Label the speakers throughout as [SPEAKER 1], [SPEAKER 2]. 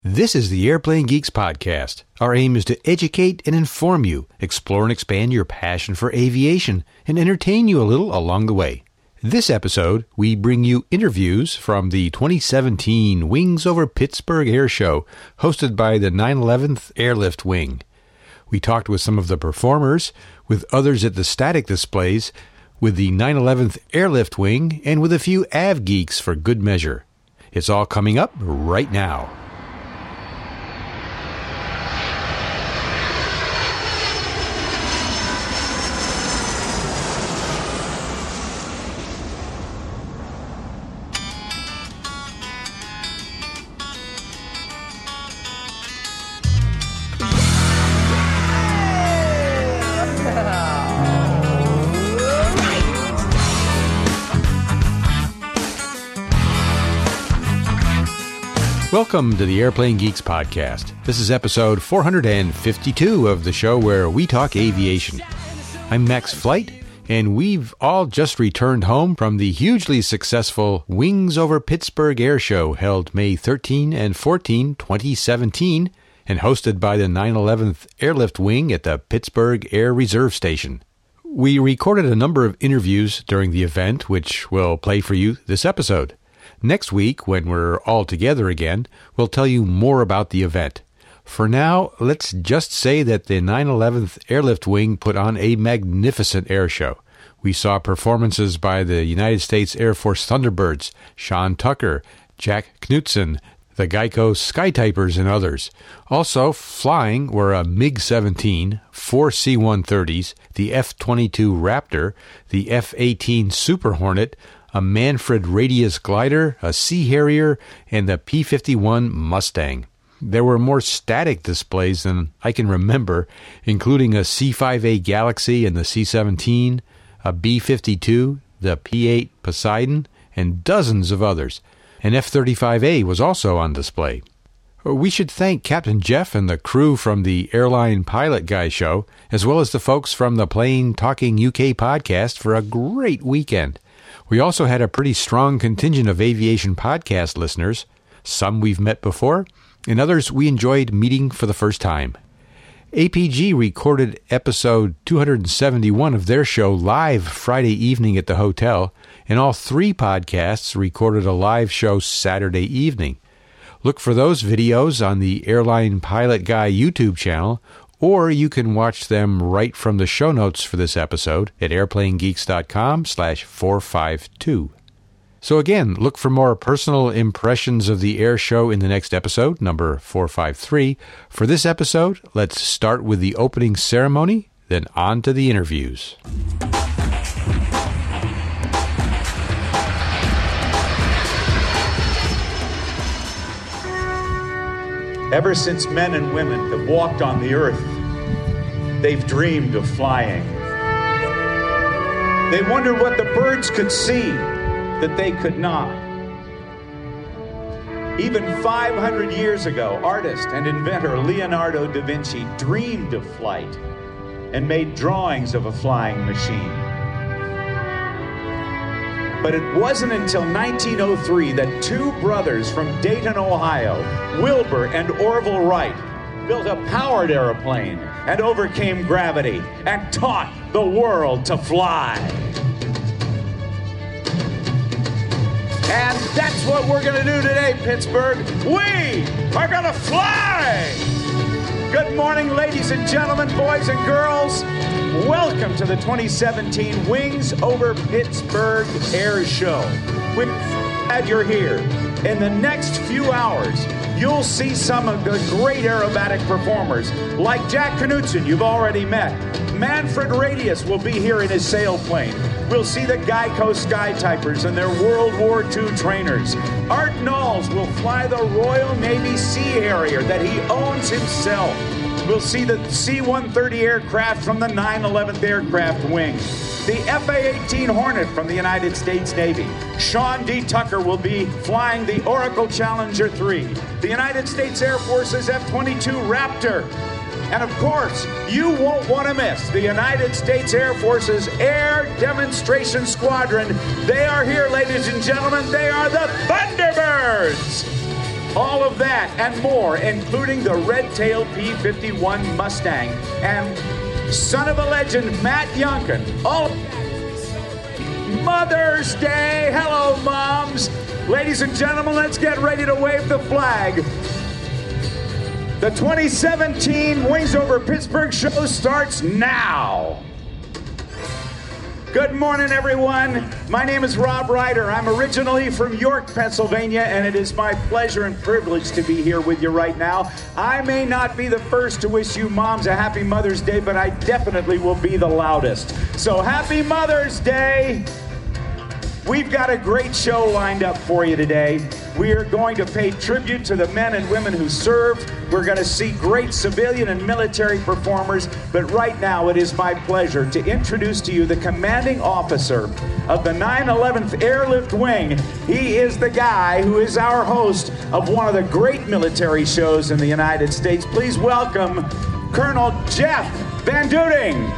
[SPEAKER 1] This is the Airplane Geeks Podcast. Our aim is to educate and inform you, explore and expand your passion for aviation, and entertain you a little along the way. This episode, we bring you interviews from the 2017 Wings Over Pittsburgh Air Show, hosted by the 911th Airlift Wing. We talked with some of the performers, with others at the static displays, with the 911th Airlift Wing, and with a few AV geeks for good measure. It's all coming up right now. Welcome to the Airplane Geeks Podcast. This is episode 452 of the show where we talk aviation. I'm Max Flight, and we've all just returned home from the hugely successful Wings Over Pittsburgh Air Show held May 13 and 14, 2017, and hosted by the 911th Airlift Wing at the Pittsburgh Air Reserve Station. We recorded a number of interviews during the event, which we'll play for you this episode. Next week, when we're all together again, we'll tell you more about the event. For now, let's just say that the 911th Airlift Wing put on a magnificent air show. We saw performances by the United States Air Force Thunderbirds, Sean Tucker, Jack Knutson, the Geico Skytypers, and others. Also flying were a MiG-17, 4 C-130s, the F-22 Raptor, the F-18 Super Hornet, a Manfred Radius glider, a Sea Harrier, and the P-51 Mustang. There were more static displays than I can remember, including a C-5A Galaxy and the C-17, a B-52, the P-8 Poseidon, and dozens of others. An F-35A was also on display. We should thank Captain Jeff and the crew from the Airline Pilot Guy show, as well as the folks from the Plane Talking UK podcast for a great weekend. We also had a pretty strong contingent of aviation podcast listeners, some we've met before, and others we enjoyed meeting for the first time. APG recorded episode 271 of their show live Friday evening at the hotel, and all three podcasts recorded a live show Saturday evening. Look for those videos on the Airline Pilot Guy YouTube channel, or you can watch them right from the show notes for this episode at airplanegeeks.com/452. So again, look for more personal impressions of the air show in the next episode, number 453. For this episode, let's start with the opening ceremony, then on to the interviews.
[SPEAKER 2] Ever since men and women have walked on the earth, they've dreamed of flying. They wondered what the birds could see that they could not. Even 500 years ago, artist and inventor Leonardo da Vinci dreamed of flight and made drawings of a flying machine. But it wasn't until 1903 that two brothers from Dayton, Ohio, Wilbur and Orville Wright, built a powered airplane and overcame gravity and taught the world to fly. And that's what we're going to do today, Pittsburgh. We are going to fly! Good morning, ladies and gentlemen, boys and girls. Welcome to the 2017 Wings Over Pittsburgh Air Show. We're glad you're here. In the next few hours, you'll see some of the great aerobatic performers, like Jack Knutson, you've already met. Manfred Radius will be here in his sailplane. We'll see the Geico Skytypers and their World War II trainers. Art Knowles will fly the Royal Navy Sea Harrier that he owns himself. We'll see the C-130 aircraft from the 911th Aircraft Wing. The F-A-18 Hornet from the United States Navy. Sean D. Tucker will be flying the Oracle Challenger 3. The United States Air Force's F-22 Raptor. And of course, you won't want to miss the United States Air Force's Air Demonstration Squadron. They are here, ladies and gentlemen. They are the Thunderbirds. All of that and more, including the Red-Tailed P-51 Mustang and son of a legend, Matt Youngkin. All Mother's Day. Hello, moms. Ladies and gentlemen, let's get ready to wave the flag. The 2017 Wings Over Pittsburgh show starts now. Good morning, everyone. My name is Rob Ryder. I'm originally from York, Pennsylvania, and it is my pleasure and privilege to be here with you right now. I may not be the first to wish you moms a happy Mother's Day, but I definitely will be the loudest. So happy Mother's Day. We've got a great show lined up for you today. We are going to pay tribute to the men and women who served. We're going to see great civilian and military performers. But right now, it is my pleasure to introduce to you the commanding officer of the 911th Airlift Wing. He is the guy who is our host of one of the great military shows in the United States. Please welcome Colonel Jeff Van Duding.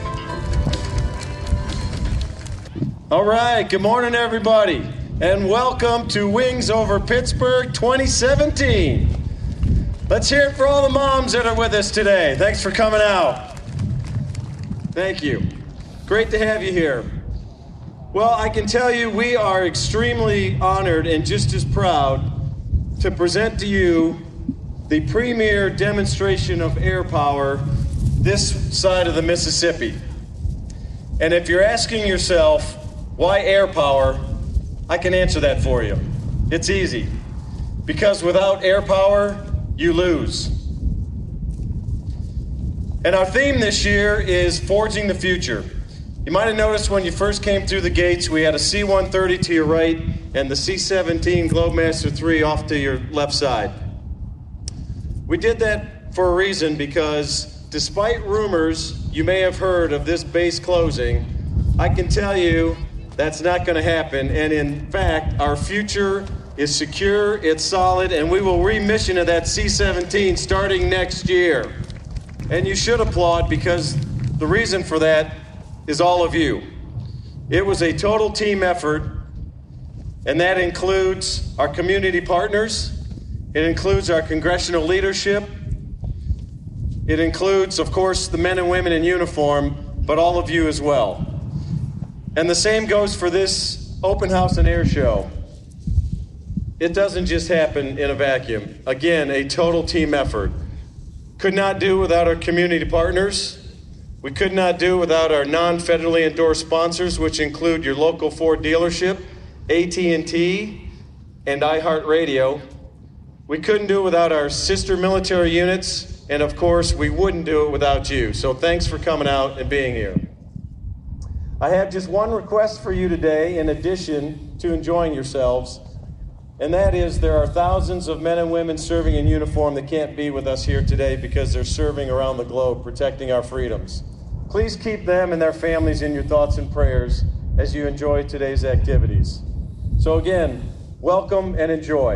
[SPEAKER 3] All right, good morning, everybody, and welcome to Wings Over Pittsburgh 2017. Let's hear it for all the moms that are with us today. Thanks for coming out. Thank you. Great to have you here. Well, I can tell you we are extremely honored and just as proud to present to you the premier demonstration of air power this side of the Mississippi. And if you're asking yourself, why air power? I can answer that for you. It's easy. Because without air power, you lose. And our theme this year is Forging the Future. You might have noticed when you first came through the gates, we had a C-130 to your right and the C-17 Globemaster III off to your left side. We did that for a reason because despite rumors you may have heard of this base closing, I can tell you that's not going to happen, and in fact, our future is secure, it's solid, and we will remission of that C-17 starting next year. And you should applaud because the reason for that is all of you. It was a total team effort, and that includes our community partners, it includes our congressional leadership, it includes, of course, the men and women in uniform, but all of you as well. And the same goes for this open house and air show. It doesn't just happen in a vacuum. Again, a total team effort. Could not do without our community partners. We could not do without our non-federally endorsed sponsors, which include your local Ford dealership, AT&T, and iHeartRadio. We couldn't do it without our sister military units, and of course, we wouldn't do it without you. So thanks for coming out and being here. I have just one request for you today in addition to enjoying yourselves, and that is there are thousands of men and women serving in uniform that can't be with us here today because they're serving around the globe protecting our freedoms. Please keep them and their families in your thoughts and prayers as you enjoy today's activities. So again, welcome and enjoy.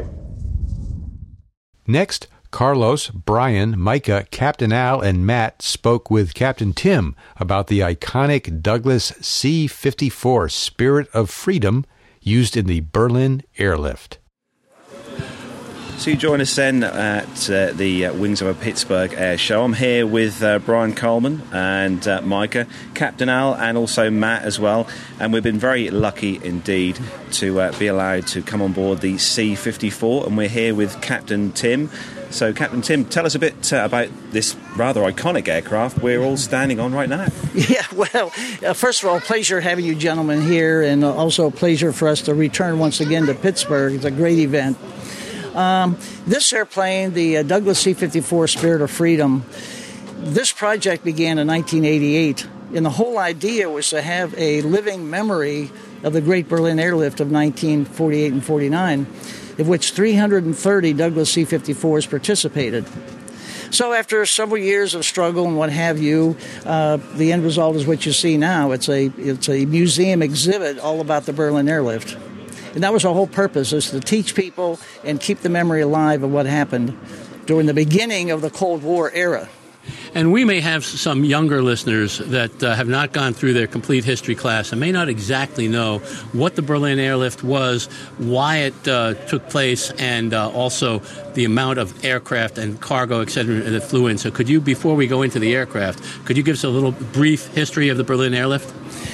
[SPEAKER 1] Next, Carlos, Brian, Micah, Captain Al, and Matt spoke with Captain Tim about the iconic Douglas C-54 Spirit of Freedom used in the Berlin airlift.
[SPEAKER 4] So you join us then at the Wings Over Pittsburgh Air Show. I'm here with Brian Coleman and Micah, Captain Al, and also Matt as well. And we've been very lucky indeed to be allowed to come on board the C-54. And we're here with Captain Tim. So, Captain Tim, tell us a bit about this rather iconic aircraft we're all standing on right now.
[SPEAKER 5] Yeah, well, first of all, pleasure having you gentlemen here, and also a pleasure for us to return once again to Pittsburgh. It's a great event. This airplane, the Douglas C-54 Spirit of Freedom, this project began in 1988, and the whole idea was to have a living memory of the Great Berlin Airlift of 1948 and 49, of which 330 Douglas C-54s participated. So after several years of struggle and what have you, the end result is what you see now. It's a museum exhibit all about the Berlin Airlift. And that was our whole purpose, is to teach people and keep the memory alive of what happened during the beginning of the Cold War era.
[SPEAKER 6] And we may have some younger listeners that have not gone through their complete history class and may not exactly know what the Berlin Airlift was, why it took place, and also the amount of aircraft and cargo, et cetera, that flew in. So could you, before we go into the aircraft, could you give us a little brief history of the Berlin Airlift?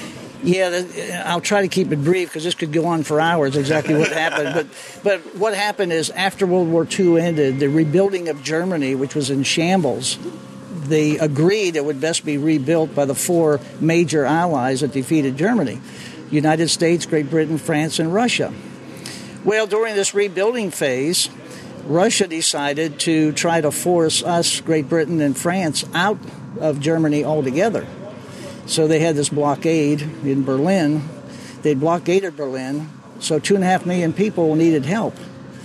[SPEAKER 5] Yeah, I'll try to keep it brief because this could go on for hours, exactly what happened. But what happened is after World War II ended, the rebuilding of Germany, which was in shambles, they agreed it would best be rebuilt by the four major allies that defeated Germany: United States, Great Britain, France, and Russia. Well, during this rebuilding phase, Russia decided to try to force us, Great Britain, and France out of Germany altogether. So they had this blockade in Berlin. They blockaded Berlin, so 2.5 million people needed help.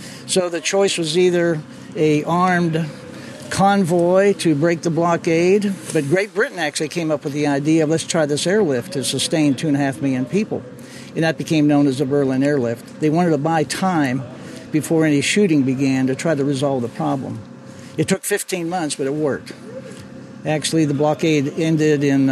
[SPEAKER 5] So the choice was either a armed convoy to break the blockade, but Great Britain actually came up with the idea of let's try this airlift to sustain 2.5 million people. And that became known as the Berlin Airlift. They wanted to buy time before any shooting began to try to resolve the problem. It took 15 months, but it worked. Actually, the blockade ended in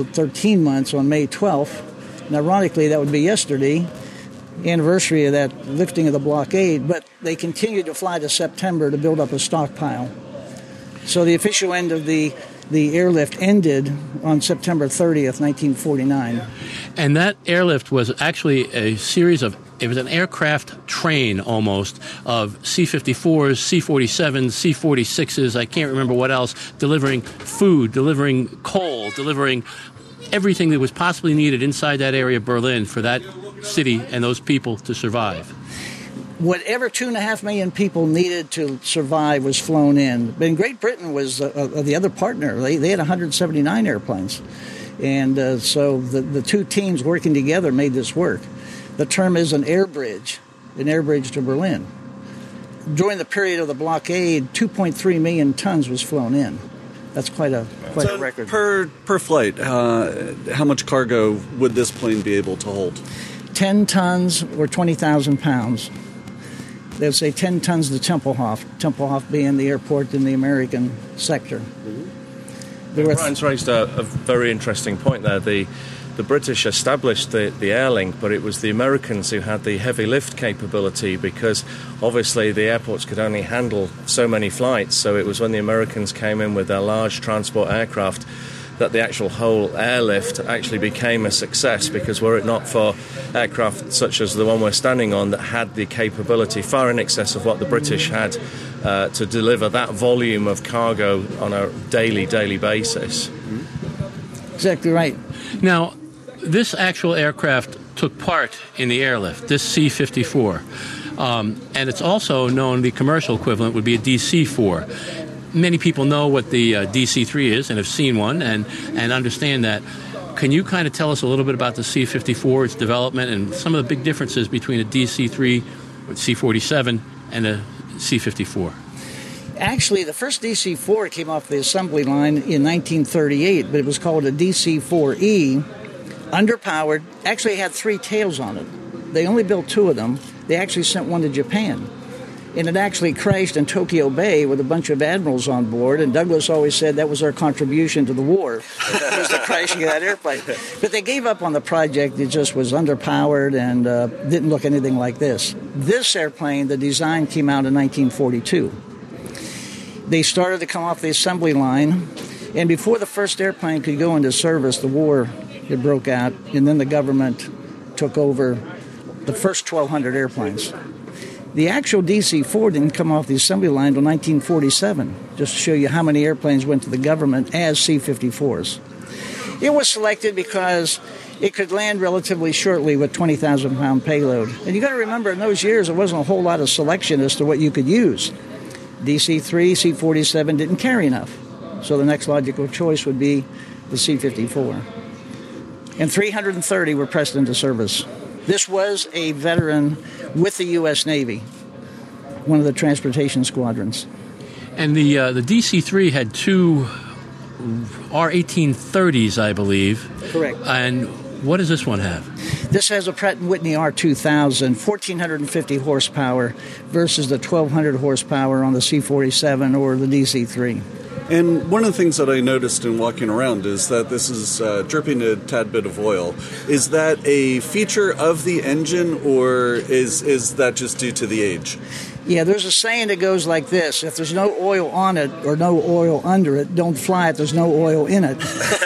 [SPEAKER 5] 13 months on May 12th. And ironically, that would be yesterday, anniversary of that lifting of the blockade, but they continued to fly to September to build up a stockpile. So the official end of the airlift ended on September 30th, 1949.
[SPEAKER 6] And that airlift was actually a series of, it was an aircraft train almost of C-54s, C-47s, C-46s, I can't remember what else, delivering food, delivering coal, delivering everything that was possibly needed inside that area of Berlin for that city and those people to survive.
[SPEAKER 5] Whatever 2.5 million people needed to survive was flown in. But Great Britain was the other partner. They had 179 airplanes. And so the two teams working together made this work. The term is an air bridge to Berlin. During the period of the blockade, 2.3 million tons was flown in. That's quite a record.
[SPEAKER 7] Per flight, how much cargo would this plane be able to hold?
[SPEAKER 5] 10 tons or 20,000 pounds. They'll say 10 tons to Tempelhof being the airport in the American sector.
[SPEAKER 8] Brian's raised a very interesting point there. The British established the air link, but it was the Americans who had the heavy lift capability because obviously the airports could only handle so many flights. So it was when the Americans came in with their large transport aircraft that the actual whole airlift actually became a success, because were it not for aircraft such as the one we're standing on that had the capability far in excess of what the British had to deliver that volume of cargo on a daily basis.
[SPEAKER 5] Exactly right.
[SPEAKER 6] Now, this actual aircraft took part in the airlift, this C-54. And it's also known, the commercial equivalent would be a DC-4. Many people know what the DC-3 is and have seen one and understand that. Can you kind of tell us a little bit about the C-54, its development, and some of the big differences between a DC-3, C-47, and a C-54?
[SPEAKER 5] Actually, the first DC-4 came off the assembly line in 1938, but it was called a DC-4E, underpowered. Actually, it had 3 tails on it. They only built 2 of them. They actually sent one to Japan. And it actually crashed in Tokyo Bay with a bunch of admirals on board. And Douglas always said that was our contribution to the war, was the crashing of that airplane. But they gave up on the project. It just was underpowered and didn't look anything like this. This airplane, the design came out in 1942. They started to come off the assembly line. And before the first airplane could go into service, the war it broke out. And then the government took over the first 1,200 airplanes. The actual DC-4 didn't come off the assembly line until 1947, just to show you how many airplanes went to the government as C-54s. It was selected because it could land relatively shortly with 20,000-pound payload. And you got to remember, in those years, there wasn't a whole lot of selection as to what you could use. DC-3, C-47 didn't carry enough. So the next logical choice would be the C-54. And 330 were pressed into service. This was a veteran with the U.S. Navy, one of the transportation squadrons.
[SPEAKER 6] And the DC-3 had 2 R-1830s, I believe.
[SPEAKER 5] Correct.
[SPEAKER 6] And what does this one have?
[SPEAKER 5] This has a Pratt & Whitney R2000, 1,450 horsepower versus the 1,200 horsepower on the C-47 or the DC-3.
[SPEAKER 7] And one of the things that I noticed in walking around is that this is dripping a tad bit of oil. Is that a feature of the engine, or is that just due to the age?
[SPEAKER 5] Yeah, there's a saying that goes like this: if there's no oil on it or no oil under it, don't fly it, there's no oil in it.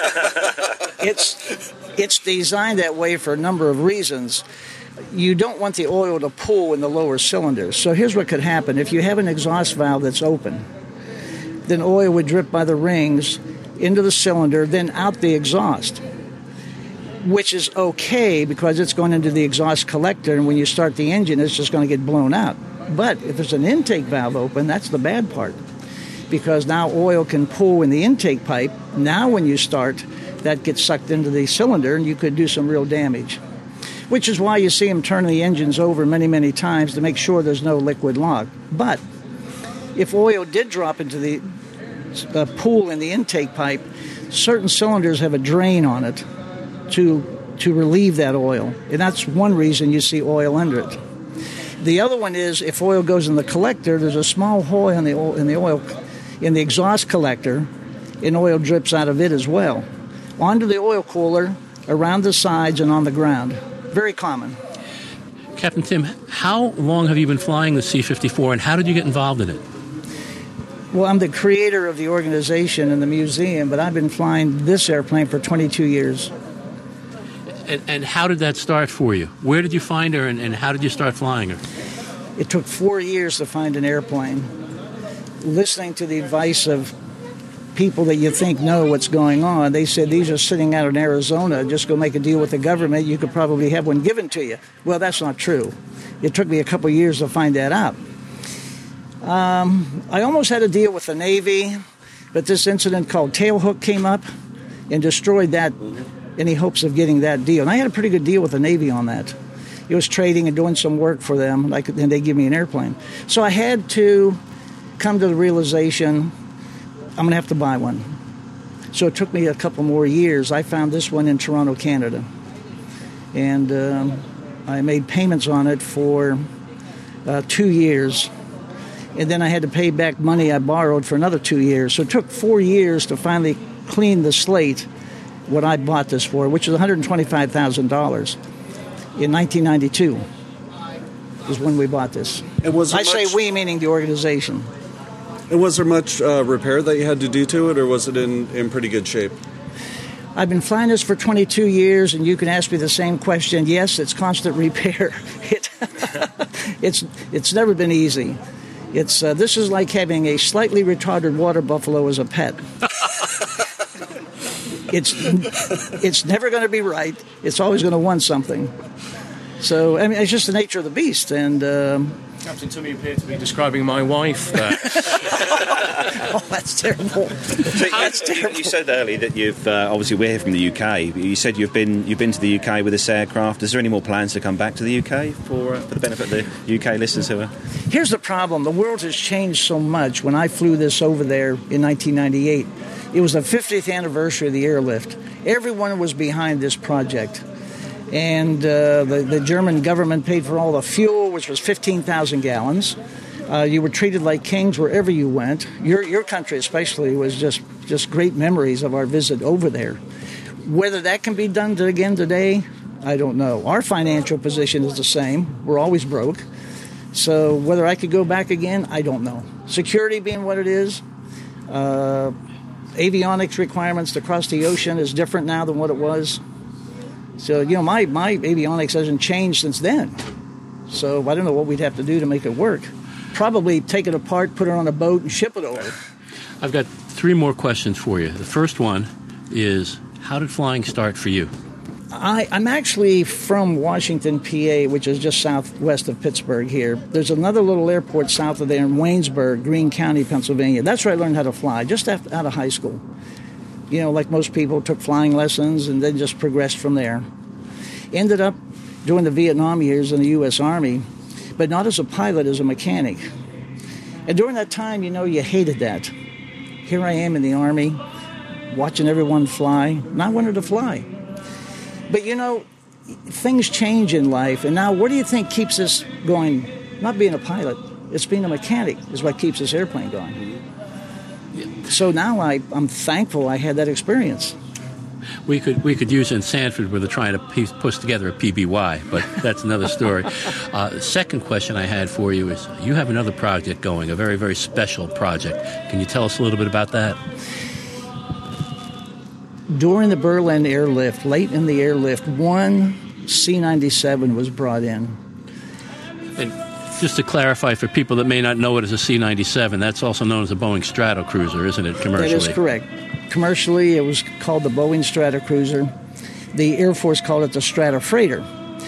[SPEAKER 5] It's designed that way for a number of reasons. You don't want the oil to pool in the lower cylinders. So here's what could happen. If you have an exhaust valve that's open, then oil would drip by the rings into the cylinder, then out the exhaust, which is okay because it's going into the exhaust collector, and when you start the engine, it's just going to get blown out. But if there's an intake valve open, that's the bad part, because now oil can pool in the intake pipe. Now when you start, that gets sucked into the cylinder, and you could do some real damage, which is why you see them turn the engines over many, many times to make sure there's no liquid lock. But if oil did drop into the pool in the intake pipe, certain cylinders have a drain on it to relieve that oil, and that's one reason you see oil under it. The other one is if oil goes in the collector, there's a small hole in the exhaust collector, and oil drips out of it as well onto the oil cooler, around the sides, and on the ground. Very common.
[SPEAKER 6] Captain Tim, how long have you been flying the C-54, and how did you get involved in it?
[SPEAKER 5] Well, I'm the creator of the organization and the museum, but I've been flying this airplane for 22 years.
[SPEAKER 6] And how did that start for you? Where did you find her, and how did you start flying her?
[SPEAKER 5] It took 4 years to find an airplane. Listening to the advice of people that you think know what's going on, they said, these are sitting out in Arizona, just go make a deal with the government, you could probably have one given to you. Well, that's not true. It took me a couple years to find that out. I almost had a deal with the Navy, but this incident called Tailhook came up and destroyed that, any hopes of getting that deal. And I had a pretty good deal with the Navy on that. It was trading and doing some work for them, and they give me an airplane. So I had to come to the realization, I'm going to have to buy one. So it took me a couple more years. I found this one in Toronto, Canada. And I made payments on it for 2 years. And then I had to pay back money I borrowed for another 2 years. So it took 4 years to finally clean the slate, what I bought this for, which is $125,000 in 1992 is when we bought this.
[SPEAKER 7] And was
[SPEAKER 5] I say we, meaning the organization.
[SPEAKER 7] And was there much repair that you had to do to it, or was it in pretty good shape?
[SPEAKER 5] I've been flying this for 22 years, and you can ask me the same question. Yes, it's constant repair. It's never been easy. This is like having a slightly retarded water buffalo as a pet. It's never going to be right. It's always going to want something. So, I mean, it's just the nature of the beast. And
[SPEAKER 8] Captain Tim, you appear to be describing my wife there.
[SPEAKER 5] Oh, that's terrible.
[SPEAKER 4] So you said earlier that you've obviously we're here from the UK. You said you've been to the UK with this aircraft. Is there any more plans to come back to the UK for the benefit of the UK listeners who are?
[SPEAKER 5] Here's the problem: the world has changed so much. When I flew this over there in 1998, it was the 50th anniversary of the airlift. Everyone was behind this project. And the German government paid for all the fuel, which was 15,000 gallons. You were treated like kings wherever you went. Your country especially was just great memories of our visit over there. Whether that can be done again today, I don't know. Our financial position is the same. We're always broke. So whether I could go back again, I don't know. Security being what it is, avionics requirements to cross the ocean is different now than what it was. So, you know, my avionics hasn't changed since then. So I don't know what we'd have to do to make it work. Probably take it apart, put it on a boat, and ship it over.
[SPEAKER 6] I've got 3 more questions for you. The first one is, how did flying start for you?
[SPEAKER 5] I'm actually from Washington, PA, which is just southwest of Pittsburgh here. There's another little airport south of there in Waynesburg, Greene County, Pennsylvania. That's where I learned how to fly, just out of high school. You know, like most people, took flying lessons and then just progressed from there. Ended up doing the Vietnam years in the U.S. Army, but not as a pilot, as a mechanic. And during that time, you know, you hated that. Here I am in the Army, watching everyone fly, and I wanted to fly. But, you know, things change in life, and now what do you think keeps us going? Not being a pilot, it's being a mechanic is what keeps this airplane going. So now I'm thankful I had that experience.
[SPEAKER 6] We could use in Sanford where they're trying to push together a PBY, but that's another story. Second question I had for you is, you have another project going, a very, very special project. Can you tell us a little bit about that?
[SPEAKER 5] During the Berlin airlift, late in the airlift, one C-97 was brought in.
[SPEAKER 6] And just to clarify for people that may not know it as a C-97, that's also known as a Boeing Stratocruiser, isn't it, commercially?
[SPEAKER 5] That is correct. Commercially, it was called the Boeing Stratocruiser. The Air Force called it the Stratofreighter.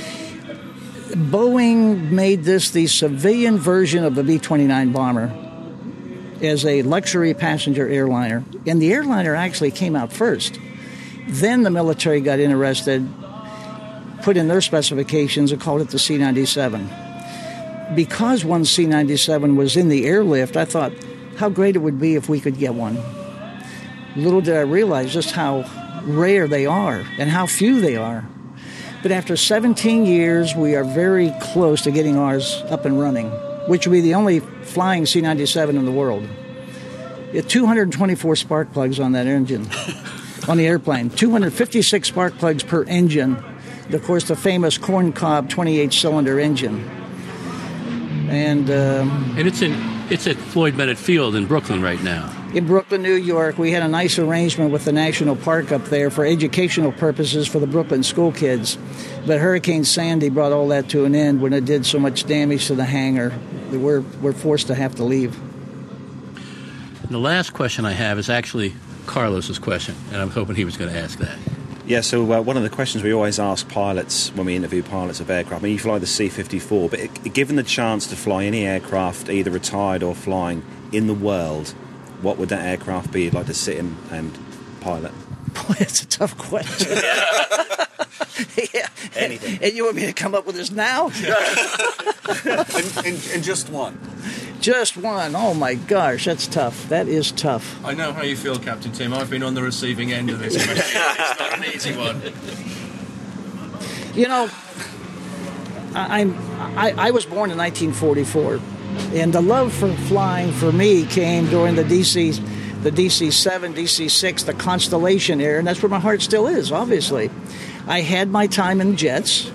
[SPEAKER 5] Boeing made this the civilian version of the B-29 bomber as a luxury passenger airliner. And the airliner actually came out first. Then the military got interested, put in their specifications, and called it the C-97. Because one C-97 was in the airlift, I thought how great it would be if we could get one. Little did I realize just how rare they are and how few they are. But after 17 years, we are very close to getting ours up and running, which will be the only flying C-97 in the world. It had 224 spark plugs on that engine, on the airplane. 256 spark plugs per engine. And of course, the famous corncob 28-cylinder engine. And
[SPEAKER 6] it's at Floyd Bennett Field in Brooklyn right now.
[SPEAKER 5] In Brooklyn, New York, we had a nice arrangement with the National Park up there for educational purposes for the Brooklyn school kids. But Hurricane Sandy brought all that to an end when it did so much damage to the hangar that we're forced to have to leave.
[SPEAKER 6] The last question I have is actually Carlos's question, and I'm hoping he was going to ask that.
[SPEAKER 4] Yeah, so one of the questions we always ask pilots when we interview pilots of aircraft, I mean, you fly the C-54, but given the chance to fly any aircraft, either retired or flying, in the world, what would that aircraft be you'd like to sit in and pilot?
[SPEAKER 5] Boy, that's a tough question. Yeah.
[SPEAKER 4] Anything.
[SPEAKER 5] And you want me to come up with this now?
[SPEAKER 7] and just one.
[SPEAKER 5] Just one. Oh, my gosh, that's tough. That is tough.
[SPEAKER 8] I know how you feel, Captain Tim. I've been on the receiving end of this question. It's not an easy one.
[SPEAKER 5] You know, I was born in 1944, and the love for flying for me came during the DC-7, DC-6, the Constellation era, and that's where my heart still is, obviously. I had my time in jets,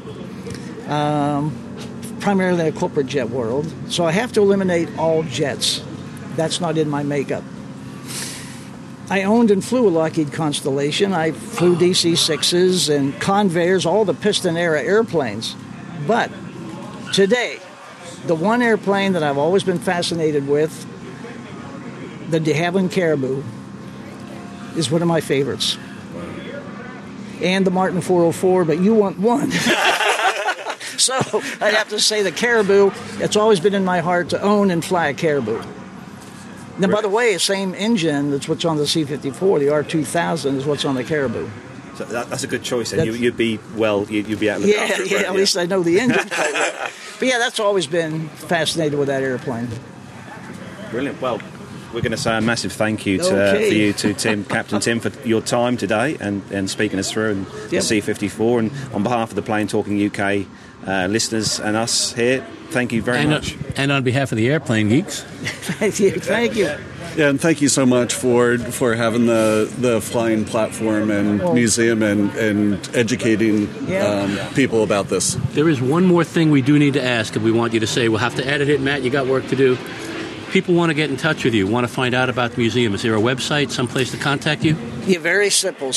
[SPEAKER 5] primarily in the corporate jet world, so I have to eliminate all jets. That's not in my makeup. I owned and flew a Lockheed Constellation. I flew DC-6s and Convairs, all the piston-era airplanes. But today, the one airplane that I've always been fascinated with, the de Havilland Caribou, is one of my favorites. And the Martin 404, but you want one. So I'd have to say the Caribou, it's always been in my heart to own and fly a Caribou. Now, by the way, the same engine that's what's on the C-54, the R2000, is what's on the Caribou.
[SPEAKER 4] So that's a good choice, and you'd be out of the country.
[SPEAKER 5] Yeah, at least I know the engine. But yeah, that's always been fascinated with that airplane.
[SPEAKER 4] Brilliant. Well, we're going to say a massive thank you for you to Tim, Captain Tim, for your time today and speaking us through the C-54. And on behalf of the Plane Talking UK listeners and us here, thank you very much.
[SPEAKER 6] And on behalf of the Airplane Geeks.
[SPEAKER 5] Thank you.
[SPEAKER 7] Yeah, and thank you so much for having the flying platform and museum and educating people about this.
[SPEAKER 6] There is one more thing we do need to ask, and we want you to say. We'll have to edit it, Matt. You got work to do. People want to get in touch with you, want to find out about the museum. Is there a website, someplace to contact you?
[SPEAKER 5] Yeah, very simple.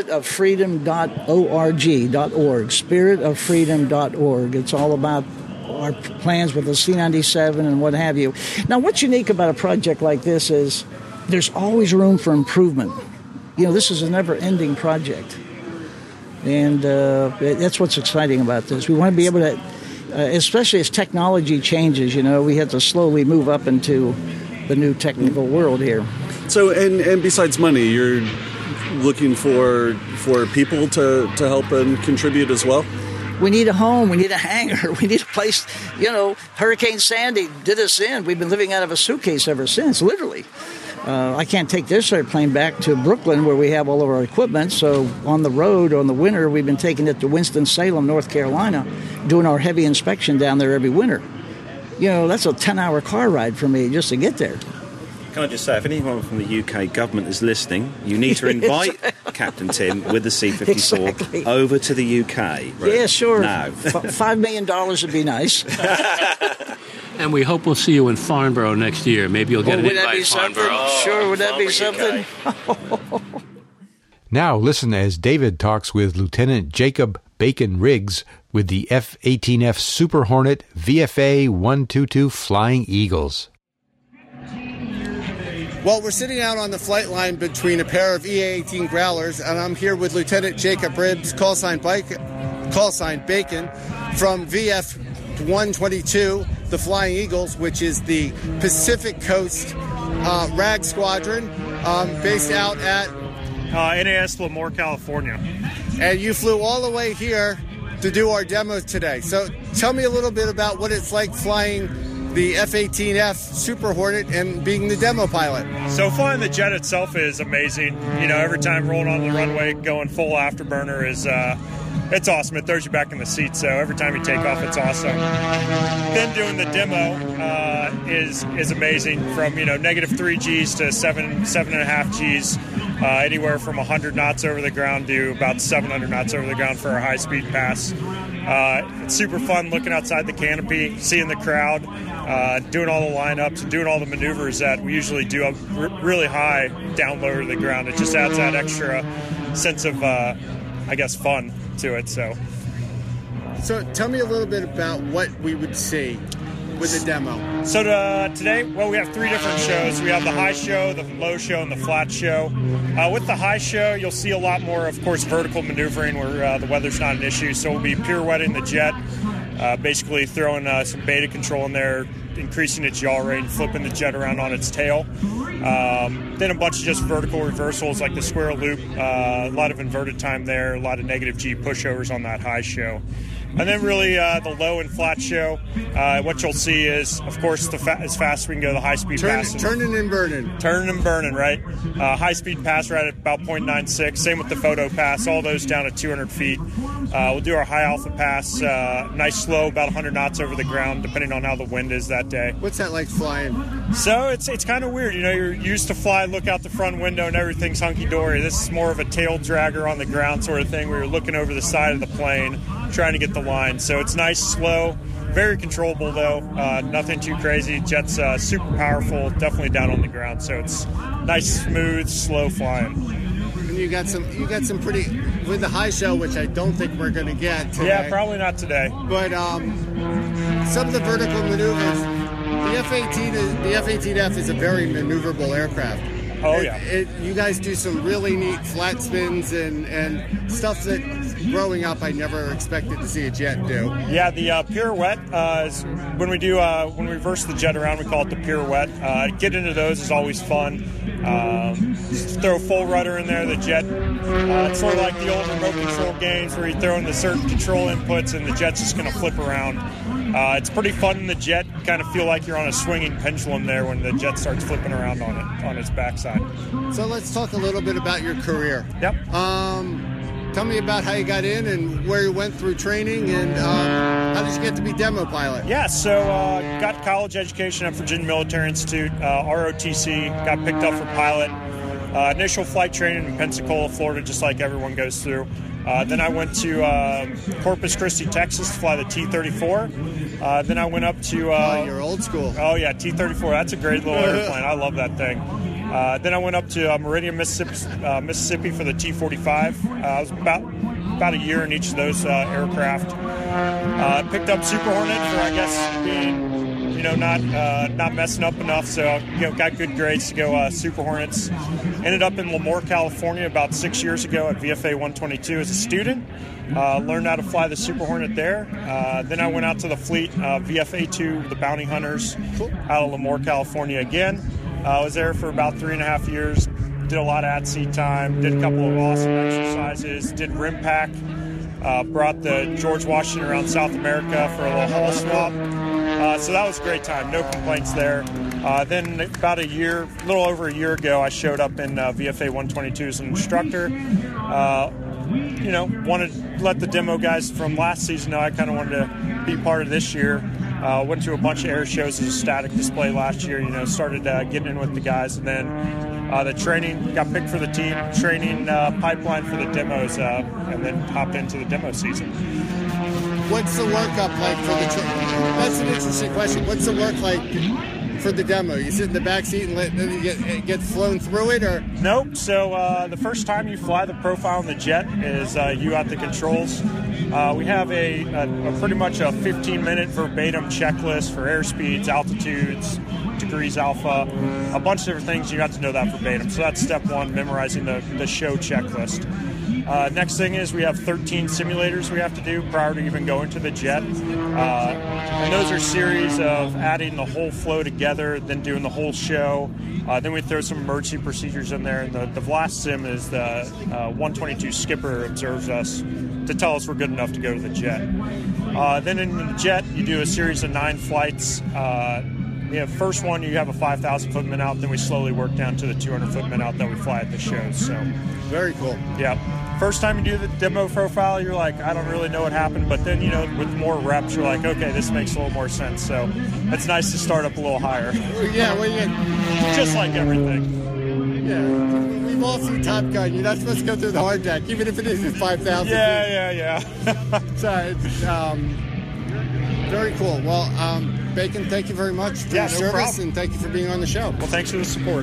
[SPEAKER 5] Spiritoffreedom.org. Spiritoffreedom.org. It's all about our plans with the C-97 and what have you. Now, what's unique about a project like this is there's always room for improvement. You know, this is a never-ending project. And that's what's exciting about this. We want to be able to, especially as technology changes, you know, we have to slowly move up into the new technical world here.
[SPEAKER 7] So, and besides money, you're looking for people to help and contribute as well?
[SPEAKER 5] We need a home. We need a hangar. We need a place. You know, Hurricane Sandy did us in. We've been living out of a suitcase ever since, literally. I can't take this airplane back to Brooklyn where we have all of our equipment. So on the road, on the winter, we've been taking it to Winston-Salem, North Carolina, doing our heavy inspection down there every winter. You know, that's a 10-hour car ride for me just to get there.
[SPEAKER 4] Can I just say, if anyone from the UK government is listening, you need to invite Captain Tim with the C-54 over to the UK. Right?
[SPEAKER 5] Yeah, sure.
[SPEAKER 4] Now.
[SPEAKER 5] $5 million would be nice.
[SPEAKER 6] And we hope we'll see you in Farnborough next year. Maybe you'll get an invite to Farnborough.
[SPEAKER 5] Sure, would that be something?
[SPEAKER 1] Now listen as David talks with Lieutenant Jacob Bacon Riggs with the F-18F Super Hornet VFA 122 Flying Eagles.
[SPEAKER 9] Well, we're sitting out on the flight line between a pair of EA-18 Growlers, and I'm here with Lieutenant Jacob Riggs, call sign Bacon, from VF 122, the Flying Eagles, which is the Pacific Coast RAG Squadron, based out at
[SPEAKER 10] NAS Lemoore, California.
[SPEAKER 9] And you flew all the way here to do our demo today. So tell me a little bit about what it's like flying the F-18F Super Hornet and being the demo pilot.
[SPEAKER 10] So flying the jet itself is amazing. You know, every time rolling on the runway, going full afterburner is it's awesome. It throws you back in the seat, so every time you take off, it's awesome. Then doing the demo is amazing. From negative 3 Gs to 7.5 Gs, anywhere from 100 knots over the ground to about 700 knots over the ground for a high-speed pass. It's super fun looking outside the canopy, seeing the crowd, doing all the lineups, and doing all the maneuvers that we usually do up really high down lower to the ground. It just adds that extra sense of, fun to it. So
[SPEAKER 9] tell me a little bit about what we would see with the demo.
[SPEAKER 10] So today, we have 3 different shows. We have the high show, the low show, and the flat show. With the high show, you'll see a lot more, of course, vertical maneuvering where the weather's not an issue. So we'll be pirouetting the jet, basically throwing some beta control in there, increasing its yaw rate, and flipping the jet around on its tail. Then a bunch of just vertical reversals like the square loop, a lot of inverted time there, a lot of negative G pushovers on that high show. And then really the low and flat show, what you'll see is, of course, as fast as we can go, the high-speed pass.
[SPEAKER 9] Turning and burning.
[SPEAKER 10] Turning and burning, right? High-speed pass right at about 0.96. Same with the photo pass, all those down at 200 feet. We'll do our high-alpha pass, nice slow, about 100 knots over the ground, depending on how the wind is that day.
[SPEAKER 9] What's that like flying?
[SPEAKER 10] So it's kind of weird. You're used to fly, look out the front window, and everything's hunky-dory. This is more of a tail dragger on the ground sort of thing where you're looking over the side of the plane, trying to get the line. So it's nice, slow, very controllable though, nothing too crazy. Jet's super powerful, definitely down on the ground. So it's nice, smooth, slow flying.
[SPEAKER 9] And you got some pretty, with the high show, which I don't think we're going to get today.
[SPEAKER 10] Yeah, probably not today.
[SPEAKER 9] But some of the vertical maneuvers, the F-18F is a very maneuverable aircraft.
[SPEAKER 10] Oh, yeah.
[SPEAKER 9] You guys do some really neat flat spins and stuff that growing up I never expected to see a jet do.
[SPEAKER 10] Yeah, the pirouette is when we reverse the jet around, we call it the pirouette. Get into those is always fun. Throw full rudder in there, the jet. It's sort of like the old remote control games where you throw in the certain control inputs and the jet's just going to flip around. It's pretty fun in the jet. You kind of feel like you're on a swinging pendulum there when the jet starts flipping around on its backside.
[SPEAKER 9] So let's talk a little bit about your career.
[SPEAKER 10] Yep.
[SPEAKER 9] Tell me about how you got in and where you went through training and how did you get to be demo pilot?
[SPEAKER 10] Yeah, so got college education at Virginia Military Institute, ROTC, got picked up for pilot. Initial flight training in Pensacola, Florida, just like everyone goes through. Then I went to Corpus Christi, Texas to fly the T-34. Then I went up to...
[SPEAKER 9] you're old school.
[SPEAKER 10] Oh, yeah, T-34. That's a great little airplane. I love that thing. Then I went up to Meridian, Mississippi for the T-45. I was about a year in each of those aircraft. Picked up Super Hornet for, I guess, being... not messing up enough, so got good grades to go Super Hornets. Ended up in Lemoore, California about 6 years ago at VFA 122 as a student. Learned how to fly the Super Hornet there. Then I went out to the fleet, VFA 2, the Bounty Hunters, out of Lemoore, California again. I was there for about 3.5 years. Did a lot of at-sea time, did a couple of awesome exercises, did RIMPAC, brought the George Washington around South America for a little hull swap. So that was a great time, no complaints there. Then about a little over a year ago, I showed up in VFA 122 as an instructor. Wanted to let the demo guys from last season know I kind of wanted to be part of this year. Went to a bunch of air shows as a static display last year. Started getting in with the guys, and then the training, got picked for the team, training pipeline for the demos, and then hopped into the demo season.
[SPEAKER 9] What's the workup like for the That's an interesting question. What's the work like for the demo? You sit in the back seat and let it get flown through it, or?
[SPEAKER 10] Nope. So the first time you fly the profile in the jet is you at the controls. We have a pretty much a 15-minute verbatim checklist for airspeeds, altitudes, degrees alpha, a bunch of different things. You have to know that verbatim. So that's step one, memorizing the show checklist. Next thing is we have 13 simulators we have to do prior to even going to the jet. And those are a series of adding the whole flow together, then doing the whole show. Then we throw some emergency procedures in there. And the last sim is the 122 skipper observes us to tell us we're good enough to go to the jet. Then in the jet, you do a series of 9 flights. First one, you have a 5,000-foot min out, then we slowly work down to the 200-foot min out that we fly at the shows. So,
[SPEAKER 9] very cool.
[SPEAKER 10] Yeah. First time you do the demo profile, you're like, I don't really know what happened, but then, with more reps, you're like, okay, this makes a little more sense. So it's nice to start up a little higher.
[SPEAKER 9] Yeah,
[SPEAKER 10] just like everything.
[SPEAKER 9] Yeah. We've all seen Top Gun. You're not supposed to go through the hard deck, even if it is 5,000.
[SPEAKER 10] Yeah.
[SPEAKER 9] So it's very cool. Well, Bacon, thank you very much for your service, problem. And thank you for being on the show.
[SPEAKER 10] Well, thanks for the support.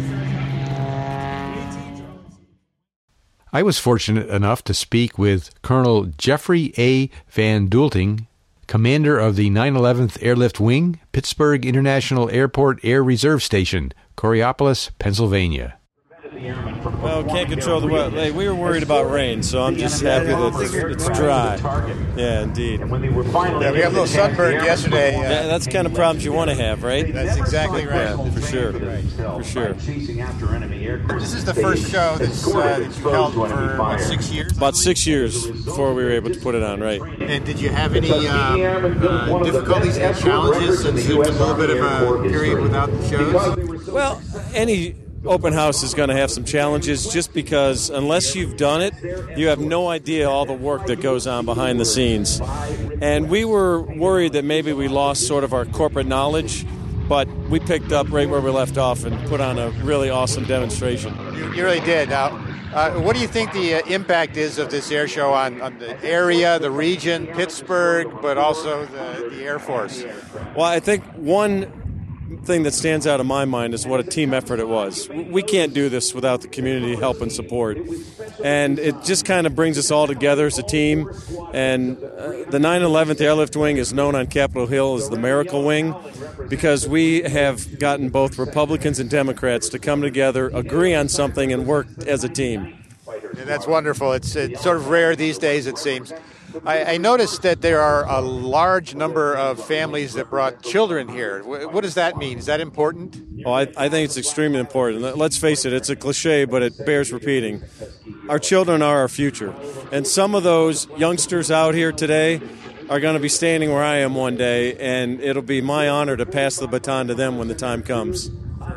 [SPEAKER 1] I was fortunate enough to speak with Colonel Jeffrey A. Van Doelting, commander of the 911th Airlift Wing, Pittsburgh International Airport Air Reserve Station, Coraopolis, Pennsilvania.
[SPEAKER 11] Well, can't control the weather. Hey, we were worried about rain, so I'm just happy that it's dry. Yeah, indeed.
[SPEAKER 12] Yeah, we got a little sunburn yesterday.
[SPEAKER 11] Yeah, that's the kind of problems you want to have, right?
[SPEAKER 12] That's exactly right.
[SPEAKER 11] Yeah, for sure. For sure.
[SPEAKER 12] This is the first show that you held for, about 6 years?
[SPEAKER 11] About 6 years before we were able to put it on, right.
[SPEAKER 12] And did you have any difficulties and challenges since it was a little bit of a period without shows?
[SPEAKER 11] Well, any open house is going to have some challenges just because unless you've done it, you have no idea all the work that goes on behind the scenes. And we were worried that maybe we lost sort of our corporate knowledge, but we picked up right where we left off and put on a really awesome demonstration.
[SPEAKER 12] You really did. Now, what do you think the impact is of this air show on the area, the region, Pittsburgh, but also the Air Force?
[SPEAKER 11] Well, I think one thing that stands out in my mind is what a team effort it was. We can't do this without the community help and support. And it just kind of brings us all together as a team. And the 911th Airlift Wing is known on Capitol Hill as the Miracle Wing because we have gotten both Republicans and Democrats to come together, agree on something, and work as a team.
[SPEAKER 12] Yeah, that's wonderful. It's sort of rare these days, it seems. I noticed that there are a large number of families that brought children here. What does that mean? Is that important?
[SPEAKER 11] Oh, I think it's extremely important. Let's face it, it's a cliche, but it bears repeating. Our children are our future. And some of those youngsters out here today are going to be standing where I am one day, and it'll be my honor to pass the baton to them when the time comes.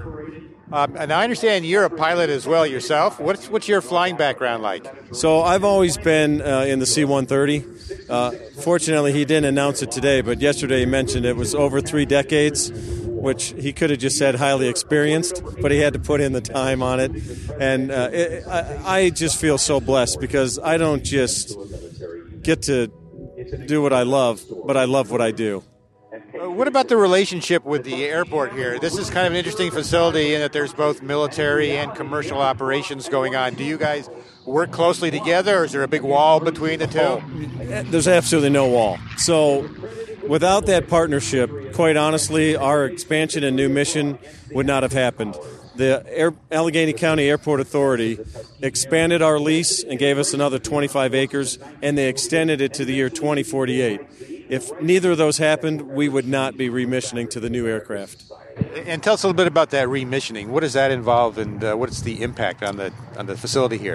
[SPEAKER 12] And I understand you're a pilot as well yourself. What's your flying background like?
[SPEAKER 11] So I've always been in the C-130. Fortunately, he didn't announce it today, but yesterday he mentioned it was over 3 decades, which he could have just said highly experienced, but he had to put in the time on it. And I just feel so blessed because I don't just get to do what I love, but I love what I do.
[SPEAKER 12] What about the relationship with the airport here? This is kind of an interesting facility in that there's both military and commercial operations going on. Do you guys work closely together, or is there a big wall between the two?
[SPEAKER 11] There's absolutely no wall. So without that partnership, quite honestly, our expansion and new mission would not have happened. The Allegheny County Airport Authority expanded our lease and gave us another 25 acres, and they extended it to the year 2048. If neither of those happened, we would not be remissioning to the new aircraft.
[SPEAKER 12] And tell us a little bit about that remissioning. What does that involve, and what's the impact on the facility here?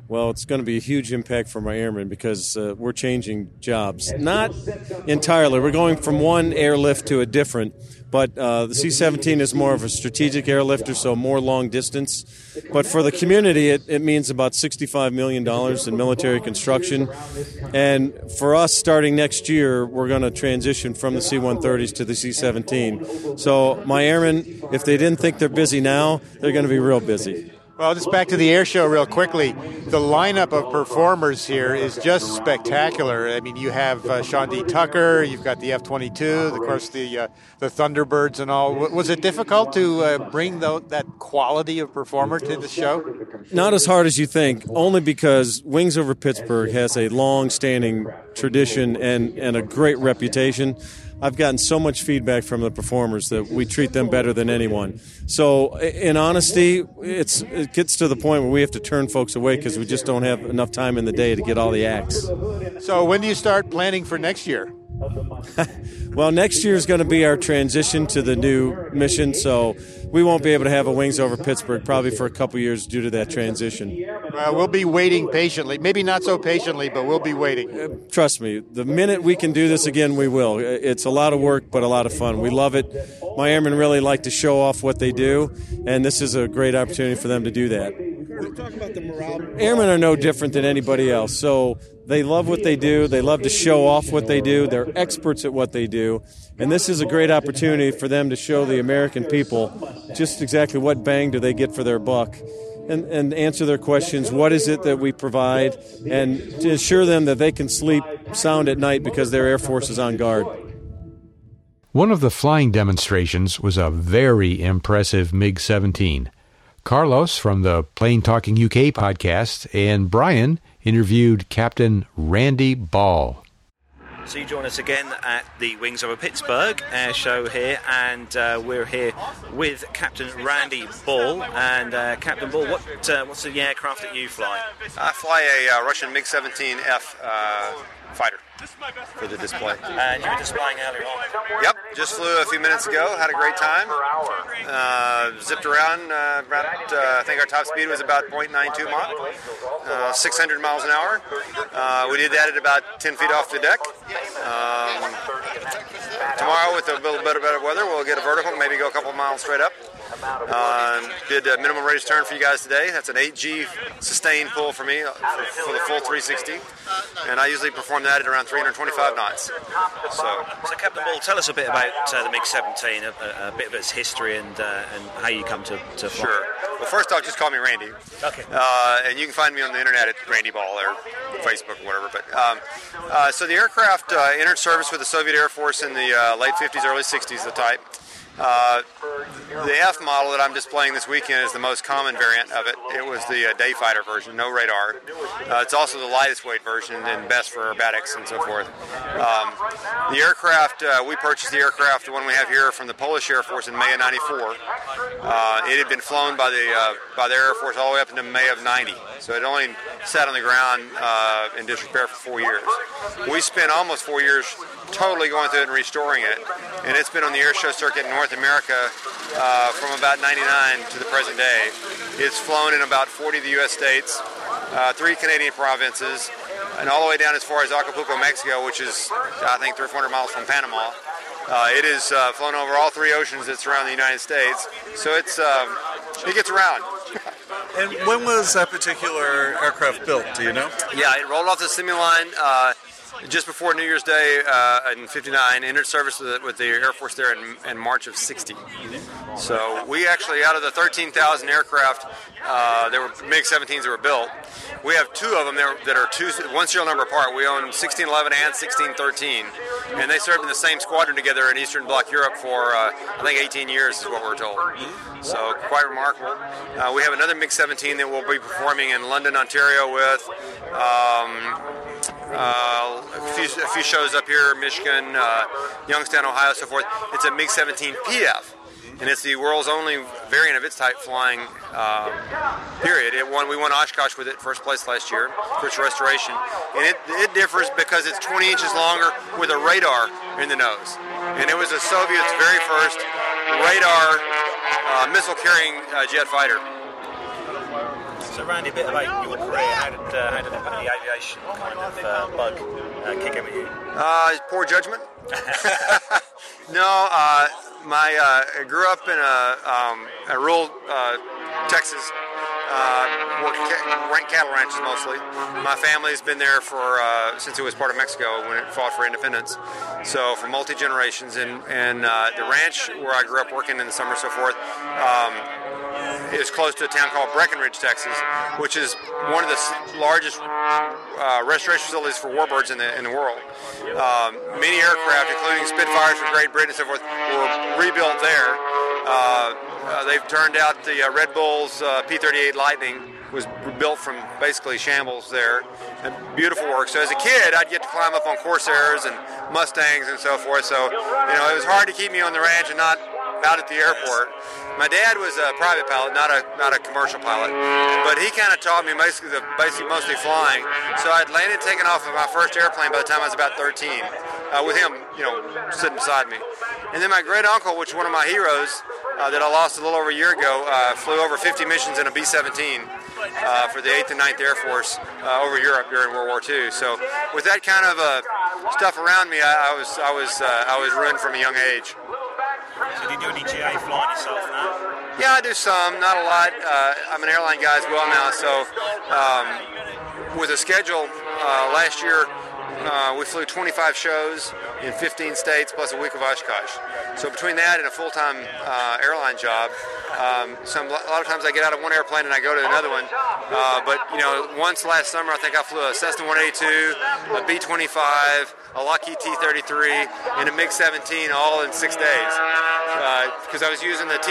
[SPEAKER 11] Well, it's going to be a huge impact for my airmen because we're changing jobs. Not entirely. We're going from one airlift to a different, but the C-17 is more of a strategic airlifter, so more long distance. But for the community, it means about $65 million in military construction. And for us, starting next year, we're going to transition from the C-130s to the C-17. So my airmen, if they didn't think they're busy now, they're going to be real busy.
[SPEAKER 12] Well, just back to the air show real quickly. The lineup of performers here is just spectacular. I mean, you have Sean D. Tucker, you've got the F-22, of course the Thunderbirds and all. Was it difficult to bring that quality of performer to the show?
[SPEAKER 11] Not as hard as you think, only because Wings Over Pittsburgh has a long-standing tradition and a great reputation. I've gotten so much feedback from the performers that we treat them better than anyone. So, in honesty, it gets to the point where we have to turn folks away because we just don't have enough time in the day to get all the acts.
[SPEAKER 12] So, when do you start planning for next year?
[SPEAKER 11] Well, next year is going to be our transition to the new mission, so we won't be able to have a Wings Over Pittsburgh probably for a couple years due to that transition.
[SPEAKER 12] We'll be waiting patiently. Maybe not so patiently, but we'll be waiting.
[SPEAKER 11] Trust me, the minute we can do this again, we will. It's a lot of work, but a lot of fun. We love it. My airmen really like to show off what they do, and this is a great opportunity for them to do that.
[SPEAKER 9] Talk about the morale.
[SPEAKER 11] Airmen are no different than anybody else, so they love what they do. They love to show off what they do. They're experts at what they do, and this is a great opportunity for them to show the American people just exactly what bang do they get for their buck, and answer their questions. What is it that we provide, and to assure them that they can sleep sound at night because their Air Force is on guard.
[SPEAKER 1] One of the flying demonstrations was a very impressive MiG-17. Carlos from the Plane Talking UK podcast and Brian interviewed Captain Randy Ball.
[SPEAKER 4] So you join us again at the Wings Over Pittsburgh air show here, and we're here with Captain Randy Ball. And Captain Ball, what's the aircraft that you fly?
[SPEAKER 13] I fly a Russian MiG-17F fighter for the display.
[SPEAKER 4] And you were displaying earlier on?
[SPEAKER 13] Yep, just flew a few minutes ago, had a great time. Zipped around, I think our top speed was about 0.92 Mach, 600 miles an hour. We did that at about 10 feet off the deck. Tomorrow, with a little bit of better weather, we'll get a vertical, maybe go a couple miles straight up. Did a minimum raised turn for you guys today. That's an 8G sustained pull for me for the full 360, and I usually perform that at around 325 knots. So
[SPEAKER 4] Captain Ball, tell us a bit about the MiG-17, a bit of its history and how you come to fly.
[SPEAKER 13] Sure. Well, first off, just call me Randy.
[SPEAKER 4] Okay.
[SPEAKER 13] And you can find me on the internet at Randy Ball or Facebook or whatever. But so the aircraft entered service with the Soviet Air Force in the late 50s, early 60s, the type. The F model that I'm displaying this weekend is the most common variant of it. It was the day fighter version, no radar. It's also the lightest weight version and best for aerobatics and so forth. The aircraft, we purchased the aircraft, the one we have here, from the Polish Air Force in May of '94. It had been flown by the Air Force all the way up into May of '90. So it only sat on the ground in disrepair for 4 years. We spent almost 4 years totally going through it and restoring it, and it's been on the air show circuit in North America from about '99 to the present day. It's flown in about 40 of the U.S. states, 3 Canadian provinces, and all the way down as far as Acapulco, Mexico, which is, I think, 300 or 400 miles from Panama. It is flown over all 3 oceans that surround the United States, so it gets around.
[SPEAKER 7] And when was that particular aircraft built, do you know?
[SPEAKER 13] Yeah, it rolled off the assembly line just before New Year's Day in '59, entered service with the Air Force there in March of '60. So we actually, out of the 13,000 aircraft, there were MiG-17s that were built. We have 2 of them that are one serial number apart. We own 1611 and 1613, and they served in the same squadron together in Eastern Bloc Europe for, I think, 18 years is what we're told. So quite remarkable. We have another MiG-17 that we'll be performing in London, Ontario with. A few shows up here, Michigan, Youngstown, Ohio, so forth. It's a MiG-17 PF, and it's the world's only variant of its type flying, period. We won Oshkosh with it, first place last year, for its restoration. And it differs because it's 20 inches longer with a radar in the nose. And it was the Soviets' very first radar missile-carrying jet fighter.
[SPEAKER 4] So So, Randy, a bit about your career. How did the aviation kind of bug kick in with you?
[SPEAKER 13] Poor judgment. No, I grew up in a rural Texas. Worked cattle ranches mostly. My family's been there for since it was part of Mexico when it fought for independence. So for multi-generations, and the ranch where I grew up working in the summer and so forth is close to a town called Breckenridge, Texas, which is one of the largest restoration facilities for warbirds in the world. Many aircraft, including Spitfires from Great Britain and so forth, were rebuilt there. They've turned out the Red Bull's P-38 Lightning was built from basically shambles there. And beautiful work. So as a kid, I'd get to climb up on Corsairs and Mustangs and so forth. So, it was hard to keep me on the ranch and not out at the airport. My dad was a private pilot, not a commercial pilot, but he kind of taught me mostly flying. So I'd landed, taken off of my first airplane by the time I was about 13, with him, sitting beside me. And then my great uncle, which is one of my heroes, that I lost a little over a year ago, flew over 50 missions in a B-17 for the 8th and 9th Air Force over Europe during World War II. So with that kind of stuff around me, I was ruined from a young age.
[SPEAKER 4] So do you do any GA flying yourself now?
[SPEAKER 13] Yeah, I do some, not a lot. I'm an airline guy as well now, so with a schedule last year, we flew 25 shows in 15 states plus a week of Oshkosh. So between that and a full-time airline job, a lot of times I get out of one airplane and I go to another one. But once last summer I think I flew a Cessna 182, a B-25, a Lockheed T-33, and a MiG-17 all in 6 days. Because I was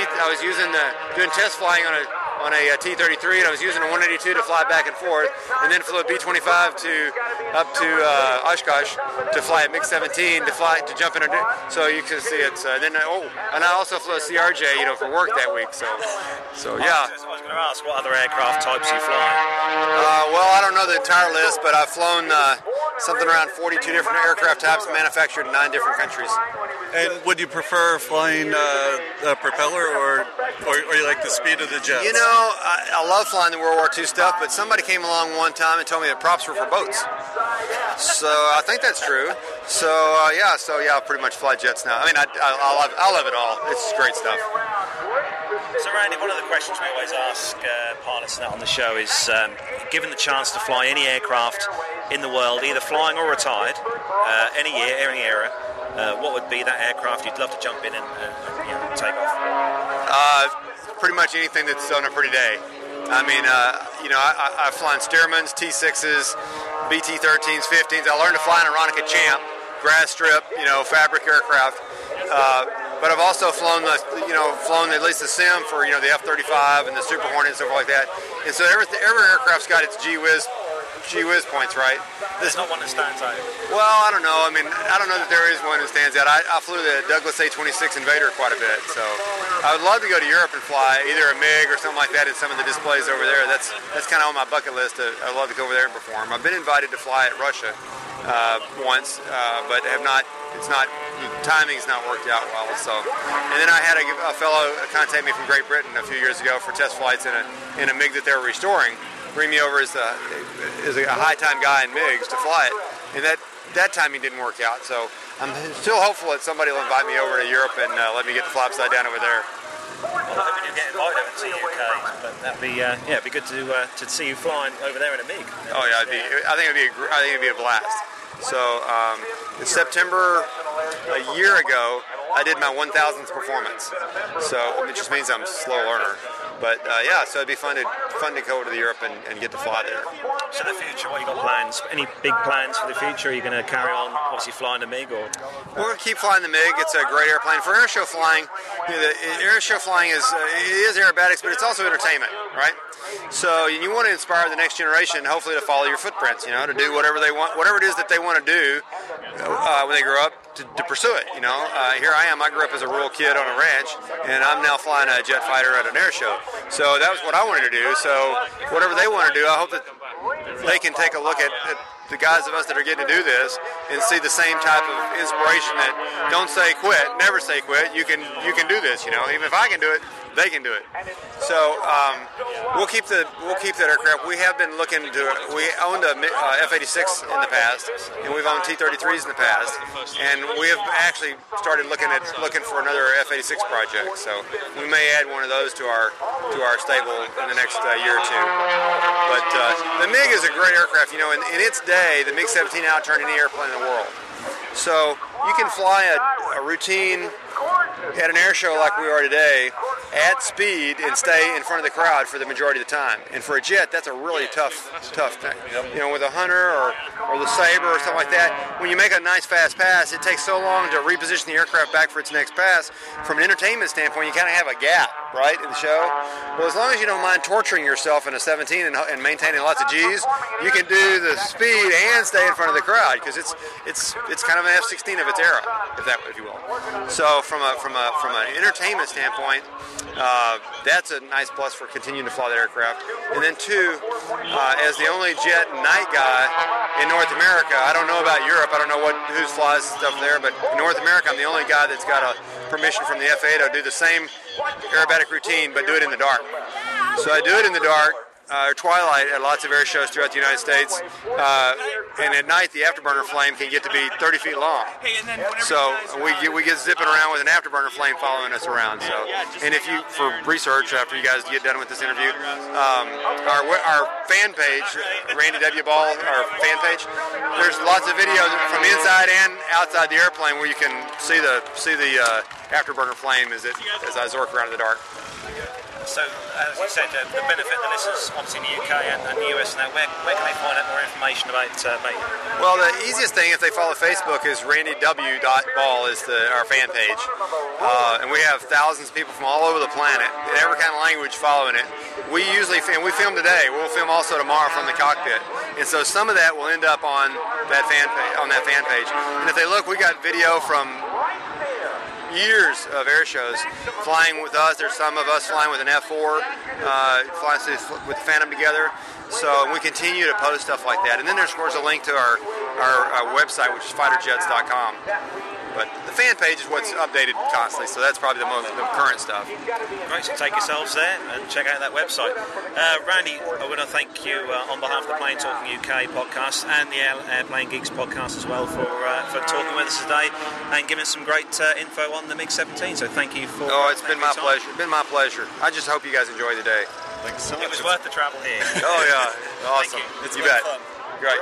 [SPEAKER 13] doing test flying on a T-33, and I was using a 182 to fly back and forth, and then flew a B-25 up to Oshkosh to fly a MiG-17 to jump in. So you can see it's. And I also flew a CRJ, for work that week. So yeah.
[SPEAKER 4] I was going to ask, what other aircraft types you fly?
[SPEAKER 13] Well, I don't know the entire list, but I've flown something around 42 different aircraft types manufactured in 9 different countries.
[SPEAKER 7] And would you prefer flying a propeller or you like the speed of the jets?
[SPEAKER 13] I love flying the World War II stuff, but somebody came along one time and told me that props were for boats. So I think that's true. So I pretty much fly jets now. I mean, I love it all. It's great stuff.
[SPEAKER 4] So Randy, one of the questions we always ask pilots on the show is, given the chance to fly any aircraft in the world, either flying or retired, any year, any era, what would be that aircraft you'd love to jump in and take off?
[SPEAKER 13] Pretty much anything that's on a pretty day. I mean, I've flown Stearmans, T6s, BT-13s, 15s. I learned to fly an Aeronica Champ, grass strip, fabric aircraft. But I've also flown at least the Sim for the F-35 and the Super Hornet and stuff like that. And so every aircraft's got its gee whiz points, right?
[SPEAKER 4] There's not one that stands out.
[SPEAKER 13] Well, I don't know. I mean, I don't know that there is one that stands out. I flew the Douglas A-26 Invader quite a bit, so I would love to go to Europe and fly either a MiG or something like that in some of the displays over there. That's kind of on my bucket list. I'd love to go over there and perform. I've been invited to fly at Russia once, but have not. The timing's not worked out well. So, and then I had a fellow contact me from Great Britain a few years ago for test flights in a MiG that they were restoring. Bring me over as a high-time guy in MiGs to fly it, and that timing didn't work out. So I'm still hopeful that somebody will invite me over to Europe and let me get to fly upside down over there.
[SPEAKER 4] Well, I hope you do get invited over to the UK, but that'd be good to see you flying over there in a MiG.
[SPEAKER 13] Oh yeah, I think it'd be a blast. So in September a year ago, I did my 1,000th performance. So it just means I'm a slow learner. But so it'd be fun to go to Europe and get to fly there.
[SPEAKER 4] So the future, what you got plans? Any big plans for the future? Are you going to carry on, obviously flying the MiG, or?
[SPEAKER 13] We're going to keep flying the MiG. It's a great airplane for airshow flying. Airshow flying is aerobatics, but it's also entertainment, right? So you want to inspire the next generation, hopefully, to follow your footprints. To do whatever they want, whatever it is that they want to do when they grow up, to pursue it. Here I am. I grew up as a rural kid on a ranch, and I'm now flying a jet fighter at an air show. So that was what I wanted to do. So whatever they want to do, I hope that they can take a look at the guys of us that are getting to do this and see the same type of inspiration that don't say quit, never say quit. You can do this. Even if I can do it, they can do it. So we'll keep that aircraft. We have been looking to. We owned a F-86 in the past, and we've owned T-33s in the past, and we have actually started looking for another F-86 project. So we may add one of those to our stable in the next year or two. But the MiG is a great aircraft. You know, in its day, the MiG-17 outturned any airplane in the world. So you can fly a routine at an air show like we are today at speed and stay in front of the crowd for the majority of the time. And for a jet, that's a really tough thing. You know, with a Hunter or the Sabre or something like that, when you make a nice fast pass, it takes so long to reposition the aircraft back for its next pass. From an entertainment standpoint, you kind of have a gap, right, in the show. Well, as long as you don't mind torturing yourself in a 17 and maintaining lots of G's, you can do the speed and stay in front of the crowd, because it's kind of an F-16 of its era, if you will. So from an entertainment standpoint, that's a nice plus for continuing to fly that aircraft. And then two, as the only jet night guy in North America, I don't know about Europe, I don't know who flies stuff there, but in North America, I'm the only guy that's got a permission from the FAA to do the same aerobatic routine, but do it in the dark. So I do it in the dark, twilight at lots of air shows throughout the United States, and at night the afterburner flame can get to be 30 feet long. So we get zipping around with an afterburner flame following us around. So, and if you, for research after you guys get done with this interview, our fan page, Randy W. Ball, our fan page, there's lots of videos from inside and outside the airplane where you can see the afterburner flame as I zork around in the dark.
[SPEAKER 14] So, as you said, the benefit of this is obviously in the UK and the US now. Where can they find out more information about Mate?
[SPEAKER 13] Well, the easiest thing, if they follow Facebook, is randyw.ball is our fan page. And we have thousands of people from all over the planet, in every kind of language following it. We film today. We'll film also tomorrow from the cockpit. And so some of that will end up on that fan page. And if they look, we got video from years of air shows flying with us. There's some of us flying with an F4, flying with the Phantom together. So we continue to post stuff like that. And then there's, of course, a link to our website, which is fighterjets.com. But the fan page is what's updated constantly, so that's probably the current stuff.
[SPEAKER 14] Great, so take yourselves there and check out that website. Randy, I want to thank you on behalf of the Plane Talking UK podcast and the Airplane Geeks podcast as well for talking with us today and giving us some great info on the MiG-17. So thank you for...
[SPEAKER 13] Oh, it's been my pleasure. It's been my pleasure. I just hope you guys enjoy the day.
[SPEAKER 14] Thanks so much. It was worth the travel here.
[SPEAKER 13] Oh, yeah. Awesome.
[SPEAKER 14] You bet.
[SPEAKER 13] Fun. Great.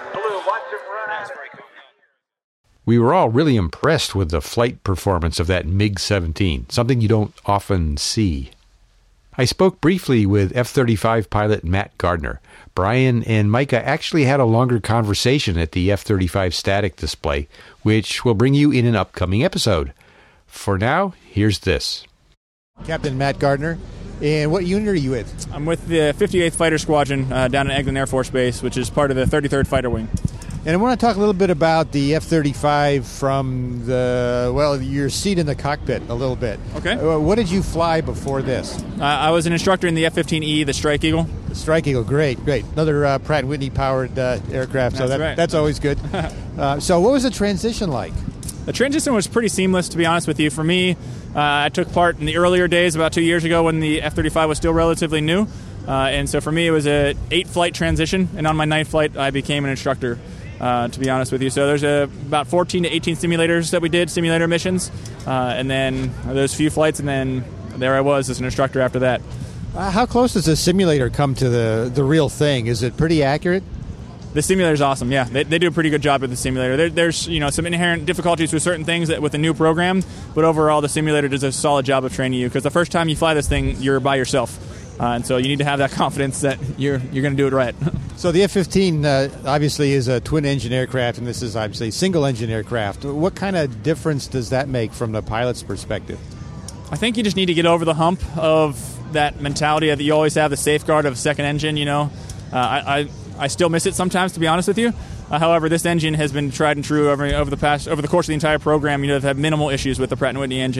[SPEAKER 14] That's very cool.
[SPEAKER 1] We were all really impressed with the flight performance of that MiG-17, something you don't often see. I spoke briefly with F-35 pilot Matt Gardner. Brian and Micah actually had a longer conversation at the F-35 static display, which we'll bring you in an upcoming episode. For now, here's this.
[SPEAKER 12] Captain Matt Gardner. And what unit are you with?
[SPEAKER 15] I'm with the 58th Fighter Squadron down in Eglin Air Force Base, which is part of the 33rd Fighter Wing.
[SPEAKER 12] And I want to talk a little bit about the F-35 from your seat in the cockpit a little bit.
[SPEAKER 15] Okay.
[SPEAKER 12] What did you fly before this?
[SPEAKER 15] I was an instructor in the F-15E, the Strike Eagle.
[SPEAKER 12] The Strike Eagle, great. Another Pratt & Whitney powered aircraft, so that's always good. So what was the transition like?
[SPEAKER 15] The transition was pretty seamless, to be honest with you. For me, I took part in the earlier days, about 2 years ago, when the F-35 was still relatively new. And so for me, it was an 8-flight transition, and on my 9th flight, I became an instructor. To be honest with you. So there's about 14 to 18 simulators that we did, simulator missions, and then those few flights, and then there I was as an instructor after that.
[SPEAKER 12] How close does a simulator come to the real thing? Is it pretty accurate?
[SPEAKER 15] The simulator's awesome, yeah. They do a pretty good job with the simulator. There's some inherent difficulties with certain things with a new program, but overall the simulator does a solid job of training you, because the first time you fly this thing, you're by yourself. And so you need to have that confidence that you're going to do it right.
[SPEAKER 12] So the F-15 obviously is a twin-engine aircraft, and this is obviously a single-engine aircraft. What kind of difference does that make from the pilot's perspective?
[SPEAKER 15] I think you just need to get over the hump of that mentality that you always have the safeguard of a second engine. I still miss it sometimes, to be honest with you. However, this engine has been tried and true over the course of the entire program. I've had minimal issues with the Pratt & Whitney engine.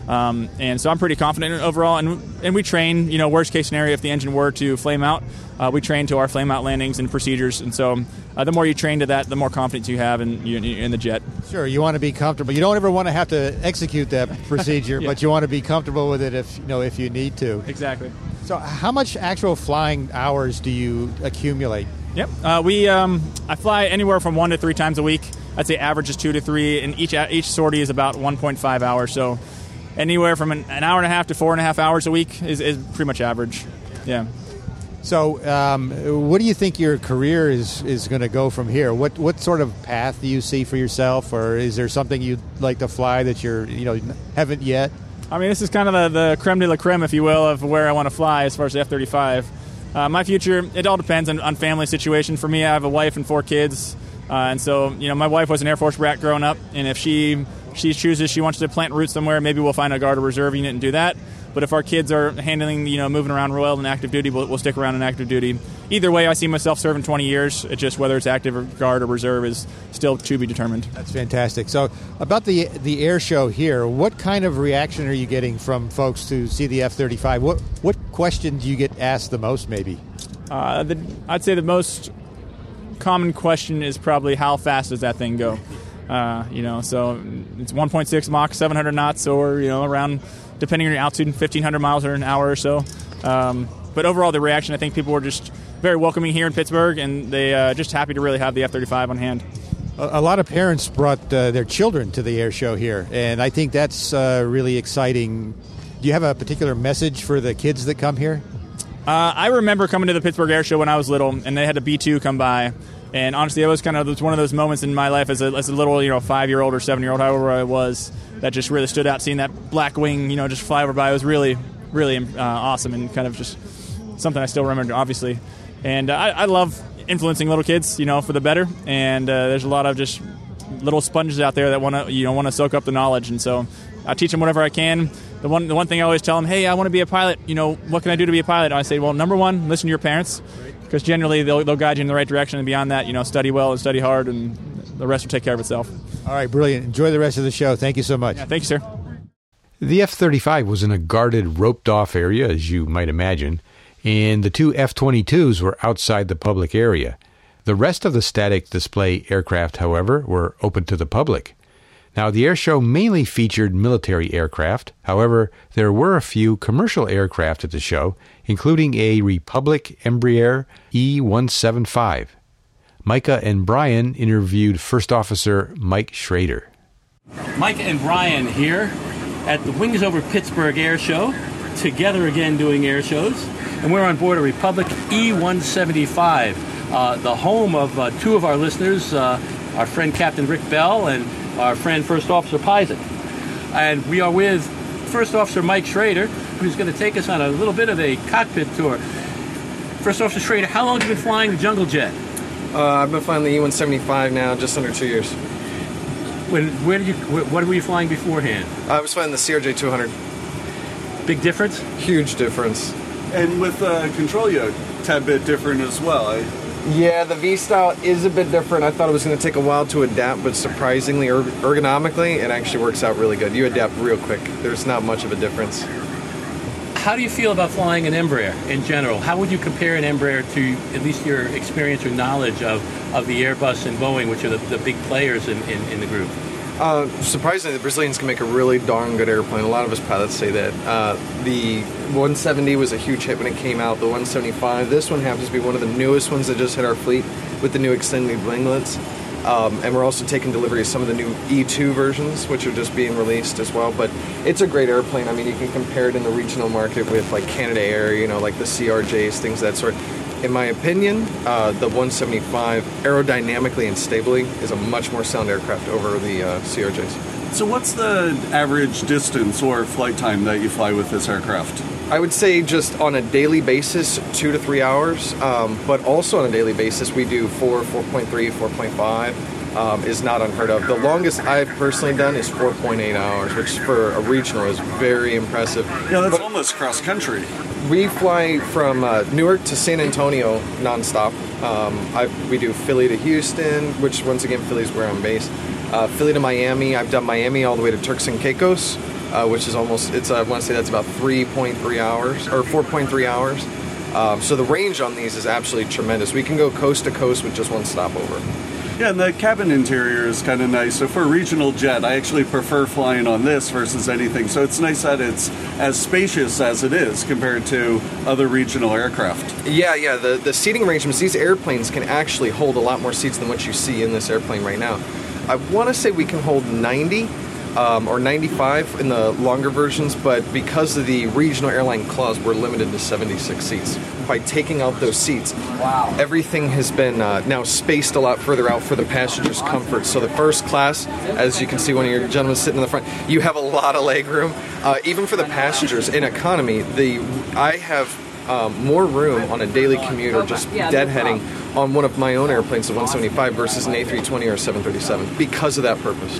[SPEAKER 15] And so I'm pretty confident overall. And we train, worst case scenario, if the engine were to flame out, we train to our flame out landings and procedures. And so the more you train to that, the more confidence you have in the jet.
[SPEAKER 12] Sure, you want to be comfortable. You don't ever want to have to execute that procedure,
[SPEAKER 15] Yeah.
[SPEAKER 12] but you want to be comfortable with it if you need to.
[SPEAKER 15] Exactly.
[SPEAKER 12] So how much actual flying hours do you accumulate?
[SPEAKER 15] Yep. I fly anywhere from 1 to 3 times a week. I'd say average is 2 to 3, and each sortie is about 1.5 hours. So anywhere from an hour and a half to 4.5 hours a week is pretty much average. Yeah.
[SPEAKER 12] So what do you think your career is going to go from here? What sort of path do you see for yourself, or is there something you'd like to fly that you're haven't yet?
[SPEAKER 15] I mean, this is kind of the creme de la creme, if you will, of where I want to fly as far as the F-35. My future, it all depends on family situation. For me, I have a wife and 4 kids, and so my wife was an Air Force brat growing up, and if she chooses she wants to plant roots somewhere, maybe we'll find a Guard or Reserve unit and do that. But if our kids are handling, moving around Royal and active duty, we'll stick around in active duty. Either way, I see myself serving 20 years. It's just whether it's active or Guard or Reserve is still to be determined.
[SPEAKER 12] That's fantastic. So about the air show here, what kind of reaction are you getting from folks to see the F-35? What question do you get asked the most, maybe?
[SPEAKER 15] I'd say the most common question is probably how fast does that thing go? So it's 1.6 Mach, 700 knots, or around, depending on your altitude, 1,500 miles an hour or so. But overall, the reaction, I think people were just very welcoming here in Pittsburgh, and they just happy to really have the F-35 on hand.
[SPEAKER 12] A lot of parents brought their children to the air show here, and I think that's really exciting. Do you have a particular message for the kids that come here?
[SPEAKER 15] I remember coming to the Pittsburgh Air Show when I was little, and they had a B-2 come by. And honestly, it was one of those moments in my life as a little, 5-year-old or 7-year-old, however I was, that just really stood out. Seeing that black wing, just fly over by was really, really awesome, and kind of just something I still remember, obviously. And I love influencing little kids, for the better. And there's a lot of just little sponges out there that want to soak up the knowledge. And so I teach them whatever I can. The one thing I always tell them, hey, I want to be a pilot. What can I do to be a pilot? And I say, well, number one, listen to your parents, because generally they'll guide you in the right direction. And beyond that, study well and study hard, and the rest will take care of itself.
[SPEAKER 12] All right, brilliant. Enjoy the rest of the show. Thank you so much.
[SPEAKER 15] Yeah, thank you, sir.
[SPEAKER 1] The F-35 was in a guarded, roped-off area, as you might imagine, and the 2 F-22s were outside the public area. The rest of the static display aircraft, however, were open to the public. Now, the air show mainly featured military aircraft. However, there were a few commercial aircraft at the show, including a Republic Embraer E-175. Micah and Brian interviewed First Officer Mike Schrader.
[SPEAKER 6] Micah and Brian here at the Wings Over Pittsburgh Air Show, together again doing air shows. And we're on board a Republic E-175, the home of 2 of our listeners, our friend Captain Rick Bell and our friend First Officer Pizek. And we are with First Officer Mike Schrader, who's going to take us on a little bit of a cockpit tour. First Officer Schrader, how long have you been flying the Jungle Jet?
[SPEAKER 16] I've been flying the E-175 now, just under 2 years.
[SPEAKER 6] What were you flying beforehand?
[SPEAKER 16] I was flying the CRJ-200.
[SPEAKER 6] Big difference?
[SPEAKER 16] Huge difference.
[SPEAKER 7] And with control yoke, tad bit different as well.
[SPEAKER 16] Yeah, the V-style is a bit different. I thought it was going to take a while to adapt, but surprisingly, ergonomically, it actually works out really good. You adapt real quick. There's not much of a difference.
[SPEAKER 6] How do you feel about flying an Embraer in general? How would you compare an Embraer to at least your experience or knowledge of the Airbus and Boeing, which are the big players in the group?
[SPEAKER 16] Surprisingly, the Brazilians can make a really darn good airplane. A lot of us pilots say that. The 170 was a huge hit when it came out. The 175, this one happens to be one of the newest ones that just hit our fleet with the new extended winglets. And we're also taking delivery of some of the new E2 versions, which are just being released as well. But it's a great airplane. I mean, you can compare it in the regional market with like Canada Air, like the CRJs, things of that sort. In my opinion, the 175 aerodynamically and stably is a much more sound aircraft over the CRJs.
[SPEAKER 7] So what's the average distance or flight time that you fly with this aircraft?
[SPEAKER 16] I would say just on a daily basis, 2 to 3 hours, but also on a daily basis, we do 4.3, 4.5 is not unheard of. The longest I've personally done is 4.8 hours, which for a regional is very impressive.
[SPEAKER 7] Yeah, that's almost cross country.
[SPEAKER 16] We fly from Newark to San Antonio nonstop. We do Philly to Houston, which once again, Philly's where I'm based. Philly to Miami. I've done Miami all the way to Turks and Caicos. which is almost, I want to say that's about 3.3 hours, or 4.3 hours. So the range on these is absolutely tremendous. We can go coast to coast with just one stopover.
[SPEAKER 7] Yeah, and the cabin interior is kind of nice. So for a regional jet, I actually prefer flying on this versus anything. So it's nice that it's as spacious as it is compared to other regional aircraft.
[SPEAKER 16] Yeah, the seating arrangements, these airplanes can actually hold a lot more seats than what you see in this airplane right now. I want to say we can hold 90 or 95 in the longer versions, but because of the regional airline clause, we're limited to 76 seats. By taking out those seats, everything has been now spaced a lot further out for the passengers' comfort. So the first class, as you can see one of your gentlemen sitting in the front, you have a lot of leg room. Even for the passengers in economy, I have more room on a daily commute or just deadheading on one of my own airplanes, the 175, versus an A320 or a 737, because of that purpose.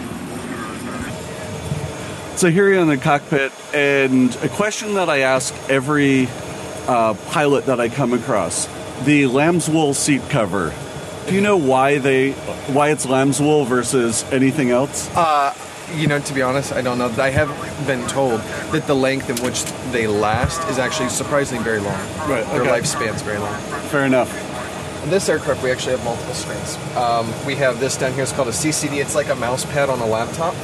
[SPEAKER 7] So here you're in the cockpit, and a question that I ask every pilot that I come across: the lamb's wool seat cover. Do you know why it's lamb's wool versus anything else?
[SPEAKER 16] To be honest, I don't know. I have been told that the length in which they last is actually surprisingly very long.
[SPEAKER 7] Right.
[SPEAKER 16] Their lifespan's very long.
[SPEAKER 7] Fair enough.
[SPEAKER 16] In this aircraft, we actually have multiple screens. We have this down here. It's called a CCD. It's like a mouse pad on a laptop.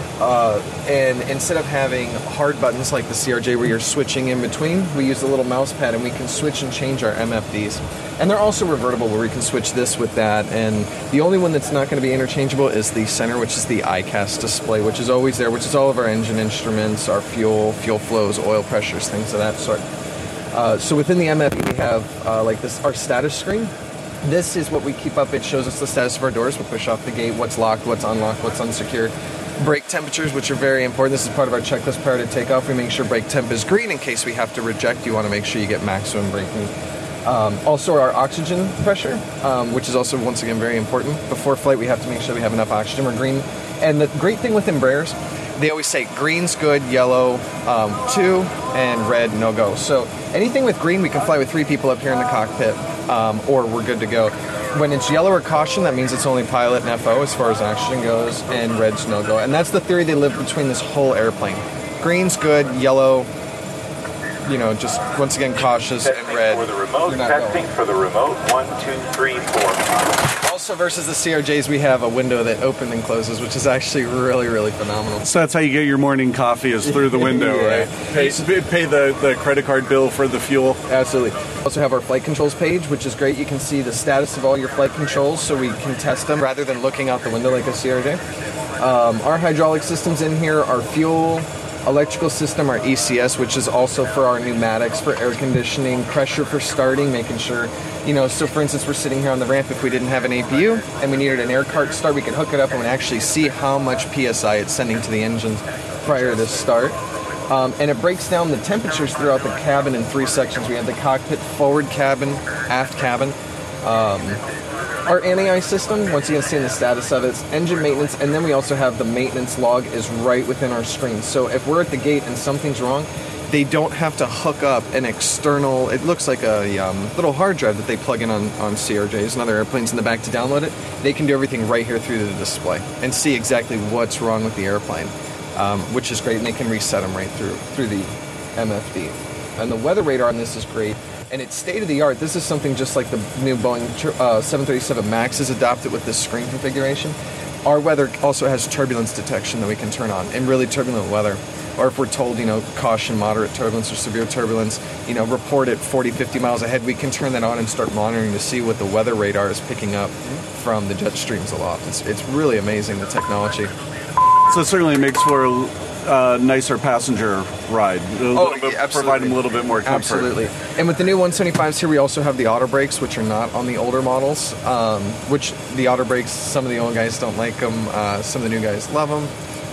[SPEAKER 16] And instead of having hard buttons like the CRJ where you're switching in between, we use a little mouse pad, and we can switch and change our MFDs. And they're also revertible, where we can switch this with that. And the only one that's not going to be interchangeable is the center, which is the ICAS display, which is always there, which is all of our engine instruments, our fuel flows, oil pressures, things of that sort. So within the MFD, we have like this, our status screen. This is what we keep up. It shows us the status of our doors. We push off the gate, what's locked, what's unlocked, what's unsecured. Brake temperatures, which are very important. This is part of our checklist prior to takeoff. We make sure brake temp is green in case we have to reject. You want to make sure you get maximum braking. Also our oxygen pressure, which is also, once again, very important. Before flight, we have to make sure we have enough oxygen. We're green. And the great thing with Embraers, they always say green's good, yellow 2, and red no go. So anything with green, we can fly with 3 people up here in the cockpit, or we're good to go. When it's yellow or caution, that means it's only pilot and FO as far as oxygen goes, and red's no go. And that's the theory they live between this whole airplane. Green's good, yellow, just once again cautious, and red.
[SPEAKER 17] For the remote, testing for the remote, 1, 2, 3, 4.
[SPEAKER 16] Also, versus the CRJs, we have a window that opens and closes, which is actually really, really phenomenal.
[SPEAKER 7] So that's how you get your morning coffee, is through the window,
[SPEAKER 16] Yeah.
[SPEAKER 7] right? Pay the credit card bill for the fuel.
[SPEAKER 16] Absolutely. We also have our flight controls page, which is great. You can see the status of all your flight controls, so we can test them rather than looking out the window like a CRJ. Our hydraulic systems in here are fuel, electrical system, our ECS, which is also for our pneumatics, for air conditioning, pressure for starting, making sure, so for instance, we're sitting here on the ramp. If we didn't have an APU and we needed an air cart start, we could hook it up and we'd actually see how much PSI it's sending to the engines prior to start. And it breaks down the temperatures throughout the cabin in 3 sections. We have the cockpit, forward cabin, aft cabin. Our anti-ice system, once again, seeing the status of it, it's engine maintenance, and then we also have the maintenance log is right within our screen. So if we're at the gate and something's wrong, they don't have to hook up an external, it looks like a little hard drive that they plug in on CRJs and other airplanes in the back to download it. They can do everything right here through the display and see exactly what's wrong with the airplane, which is great, and they can reset them right through the MFD. And the weather radar on this is great. And it's state-of-the-art. This is something just like the new Boeing 737 MAX is adopted with this screen configuration. Our weather also has turbulence detection that we can turn on in really turbulent weather. Or if we're told, caution, moderate turbulence, or severe turbulence, report at 40, 50 miles ahead, we can turn that on and start monitoring to see what the weather radar is picking up from the jet streams aloft. It's really amazing, the technology.
[SPEAKER 7] So it certainly makes for a nicer passenger ride. Provide them a little bit more comfort.
[SPEAKER 16] Absolutely. And with the new 175s here, we also have the auto brakes, which are not on the older models, which the auto brakes, some of the old guys don't like them, some of the new guys love them.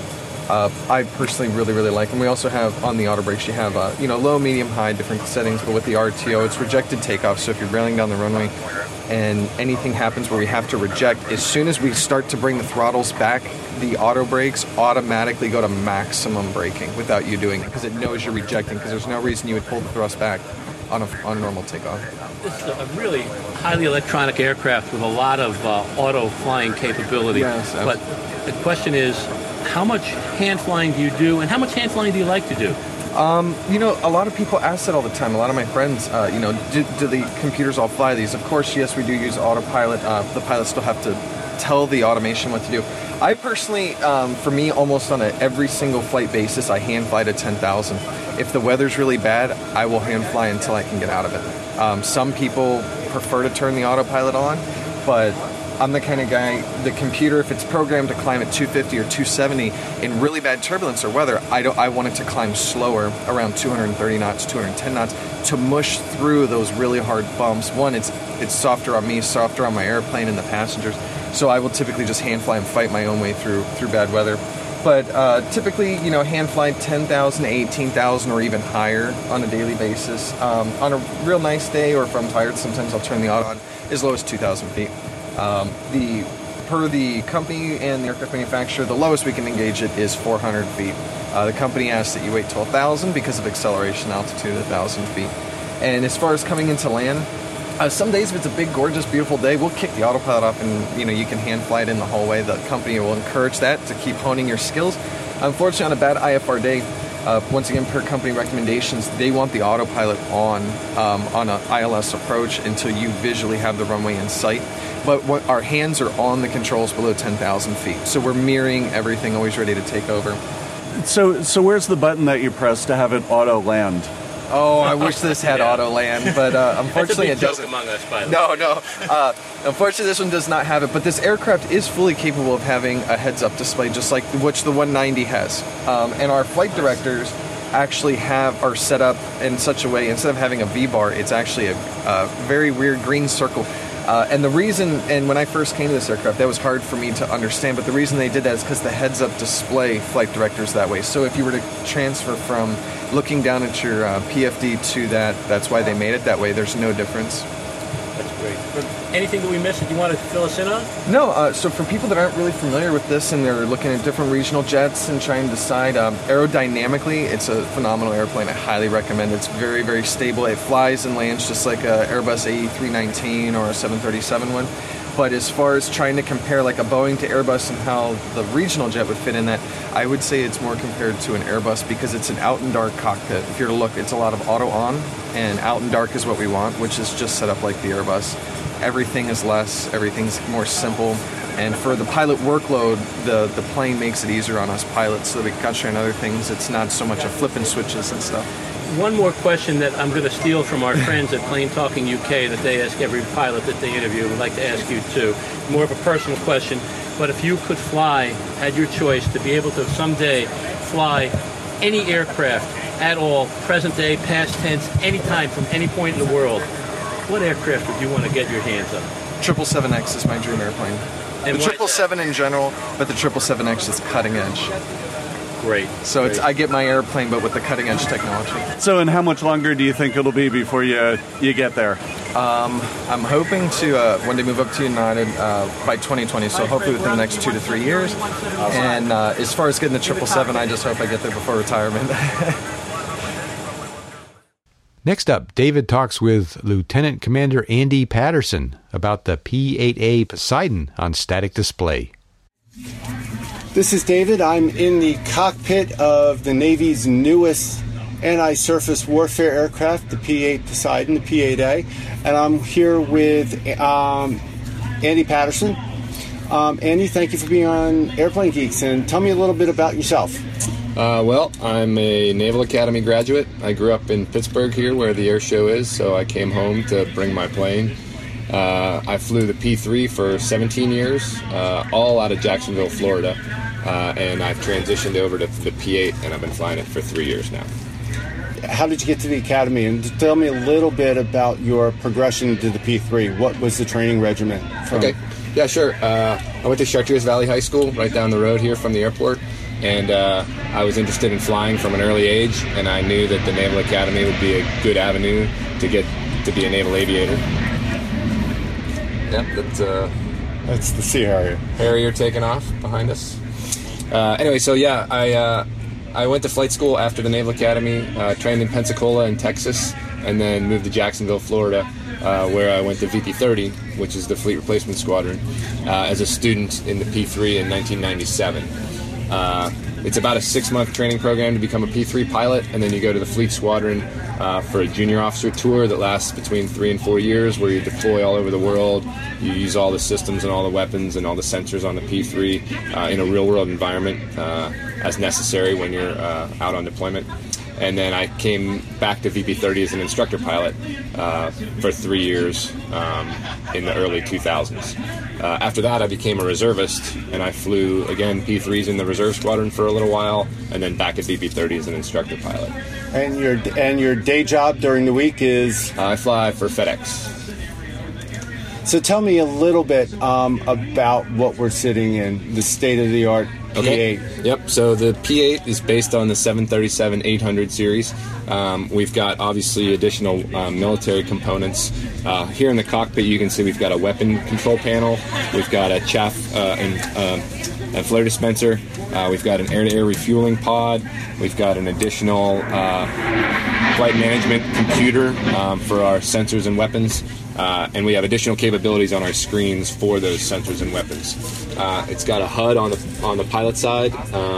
[SPEAKER 16] I personally really, really like them. We also have, on the auto brakes, you have low, medium, high, different settings, but with the RTO, it's rejected takeoff, so if you're railing down the runway and anything happens where we have to reject, as soon as we start to bring the throttles back, the auto brakes automatically go to maximum braking without you doing it, because it knows you're rejecting, because there's no reason you would pull the thrust back on normal takeoff.
[SPEAKER 6] This is a really highly electronic aircraft with a lot of auto flying capability.
[SPEAKER 16] Yes,
[SPEAKER 6] but the question is, how much hand flying do you do, and how much hand flying do you like to do?
[SPEAKER 16] A lot of people ask that all the time. A lot of my friends, do the computers all fly these? Of course, yes, we do use autopilot. The pilots still have to tell the automation what to do. I personally, for me, almost on every single flight basis, I hand fly to 10,000. If the weather's really bad, I will hand fly until I can get out of it. Some people prefer to turn the autopilot on, but I'm the kind of guy, the computer, if it's programmed to climb at 250 or 270 in really bad turbulence or weather, I want it to climb slower, around 230 knots, 210 knots, to mush through those really hard bumps. One, it's softer on me, softer on my airplane and the passengers. So I will typically just hand fly and fight my own way through bad weather. But typically, hand fly 10,000 to 18,000 or even higher on a daily basis. On a real nice day, or if I'm tired, sometimes I'll turn the auto on as low as 2,000 feet. Per the company and the aircraft manufacturer, the lowest we can engage it is 400 feet. The company asks that you wait till 1,000 because of acceleration altitude at 1,000 feet. And as far as coming into land, some days if it's a big, gorgeous, beautiful day, we'll kick the autopilot off and you can hand fly it in the hallway. The company will encourage that to keep honing your skills. Unfortunately, on a bad IFR day, once again, per company recommendations, they want the autopilot on an ILS approach until you visually have the runway in sight. But our hands are on the controls below 10,000 feet. So we're mirroring everything, always ready to take over.
[SPEAKER 7] So where's the button that you press to have it auto land?
[SPEAKER 16] Oh, I wish this had auto land, but unfortunately it doesn't.
[SPEAKER 6] Among us pilots.
[SPEAKER 16] No. Unfortunately, this one does not have it. But this aircraft is fully capable of having a heads-up display, just like which the 190 has. And our flight directors actually are set up in such a way, instead of having a V-bar, it's actually a very weird green circle. And the reason, and when I first came to this aircraft, that was hard for me to understand, but the reason they did that is because the heads-up display flight directors that way. So if you were to transfer from looking down at your PFD to that's why they made it that way. There's no difference.
[SPEAKER 6] That's great. Anything that we missed that you want to fill us in on?
[SPEAKER 16] No, so for people that aren't really familiar with this and they're looking at different regional jets and trying to decide, aerodynamically, it's a phenomenal airplane. I highly recommend it. It's very, very stable. It flies and lands just like a Airbus A319 or a 737 one. But as far as trying to compare like a Boeing to Airbus and how the regional jet would fit in that, I would say it's more compared to an Airbus because it's an out and dark cockpit. If you're to look, it's a lot of auto on, and out and dark is what we want, which is just set up like the Airbus. Everything is less, everything's more simple, and for the pilot workload, the plane makes it easier on us pilots so that we can concentrate on other things. It's not so much a flipping switches and stuff.
[SPEAKER 6] One more question that I'm going to steal from our friends at Plane Talking UK that they ask every pilot that they interview. Would like to ask you too. More of a personal question, but if you could fly, had your choice to be able to someday fly any aircraft at all, present day, past tense, anytime from any point in the world, what aircraft would you want to get your hands on?
[SPEAKER 16] 777X is my dream airplane.
[SPEAKER 6] And
[SPEAKER 16] the 777 in general, but the 777X is cutting edge.
[SPEAKER 6] Great.
[SPEAKER 16] So
[SPEAKER 6] Great.
[SPEAKER 16] I get my airplane, but with the cutting edge technology.
[SPEAKER 7] So, and how much longer do you think it'll be before you get there?
[SPEAKER 16] I'm hoping to one day move up to United by 2020. So hopefully within the next 2 to 3 years. And as far as getting the 777, I just hope I get there before retirement.
[SPEAKER 1] Next up, David talks with Lieutenant Commander Andy Patterson about the P-8A Poseidon on static display.
[SPEAKER 9] This is David. I'm in the cockpit of the Navy's newest anti-surface warfare aircraft, the P-8 Poseidon, the P-8A, and I'm here with Andy Patterson. Andy, thank you for being on Airplane Geeks, and tell me a little bit about yourself.
[SPEAKER 18] Well, I'm a Naval Academy graduate. I grew up in Pittsburgh here where the air show is, so I came home to bring my plane. I flew the P-3 for 17 years, all out of Jacksonville, Florida, and I've transitioned over to the P-8, and I've been flying it for 3 years now.
[SPEAKER 9] How did you get to the Academy? And tell me a little bit about your progression to the P-3. What was the training regimen from?
[SPEAKER 18] Okay, yeah, sure. I went to Chartiers Valley High School right down the road here from the airport, and I was interested in flying from an early age, and I knew that the Naval Academy would be a good avenue to get to be a naval aviator. Yeah,
[SPEAKER 9] that's the Sea Harrier.
[SPEAKER 18] Harrier taking off behind us. Anyway, so yeah, I went to flight school after the Naval Academy, trained in Pensacola in Texas, and then moved to Jacksonville, Florida, where I went to VP-30, which is the Fleet Replacement Squadron, as a student in the P-3 in 1997. It's about a 6-month training program to become a P3 pilot, and then you go to the Fleet Squadron for a junior officer tour that lasts between 3 and 4 years, where you deploy all over the world. You use all the systems and all the weapons and all the sensors on the P3 in a real-world environment as necessary when you're out on deployment. And then I came back to VP30 as an instructor pilot for 3 years in the early 2000s. After that, I became a reservist, and I flew, again, P3s in the reserve squadron for a little while, and then back at VP30 as an instructor pilot.
[SPEAKER 9] And your day job during the week is?
[SPEAKER 18] I fly for FedEx.
[SPEAKER 9] So tell me a little bit about what we're sitting in, the state-of-the-art P8.
[SPEAKER 18] Okay. Yep, so the P8 is based on the 737-800 series. We've got, obviously, additional military components. Here in the cockpit, you can see we've got a weapon control panel. We've got a chaff and flare dispenser. We've got an air-to-air refueling pod. We've got an additional flight management computer for our sensors and weapons. And we have additional capabilities on our screens for those sensors and weapons. It's got a HUD on the pilot side,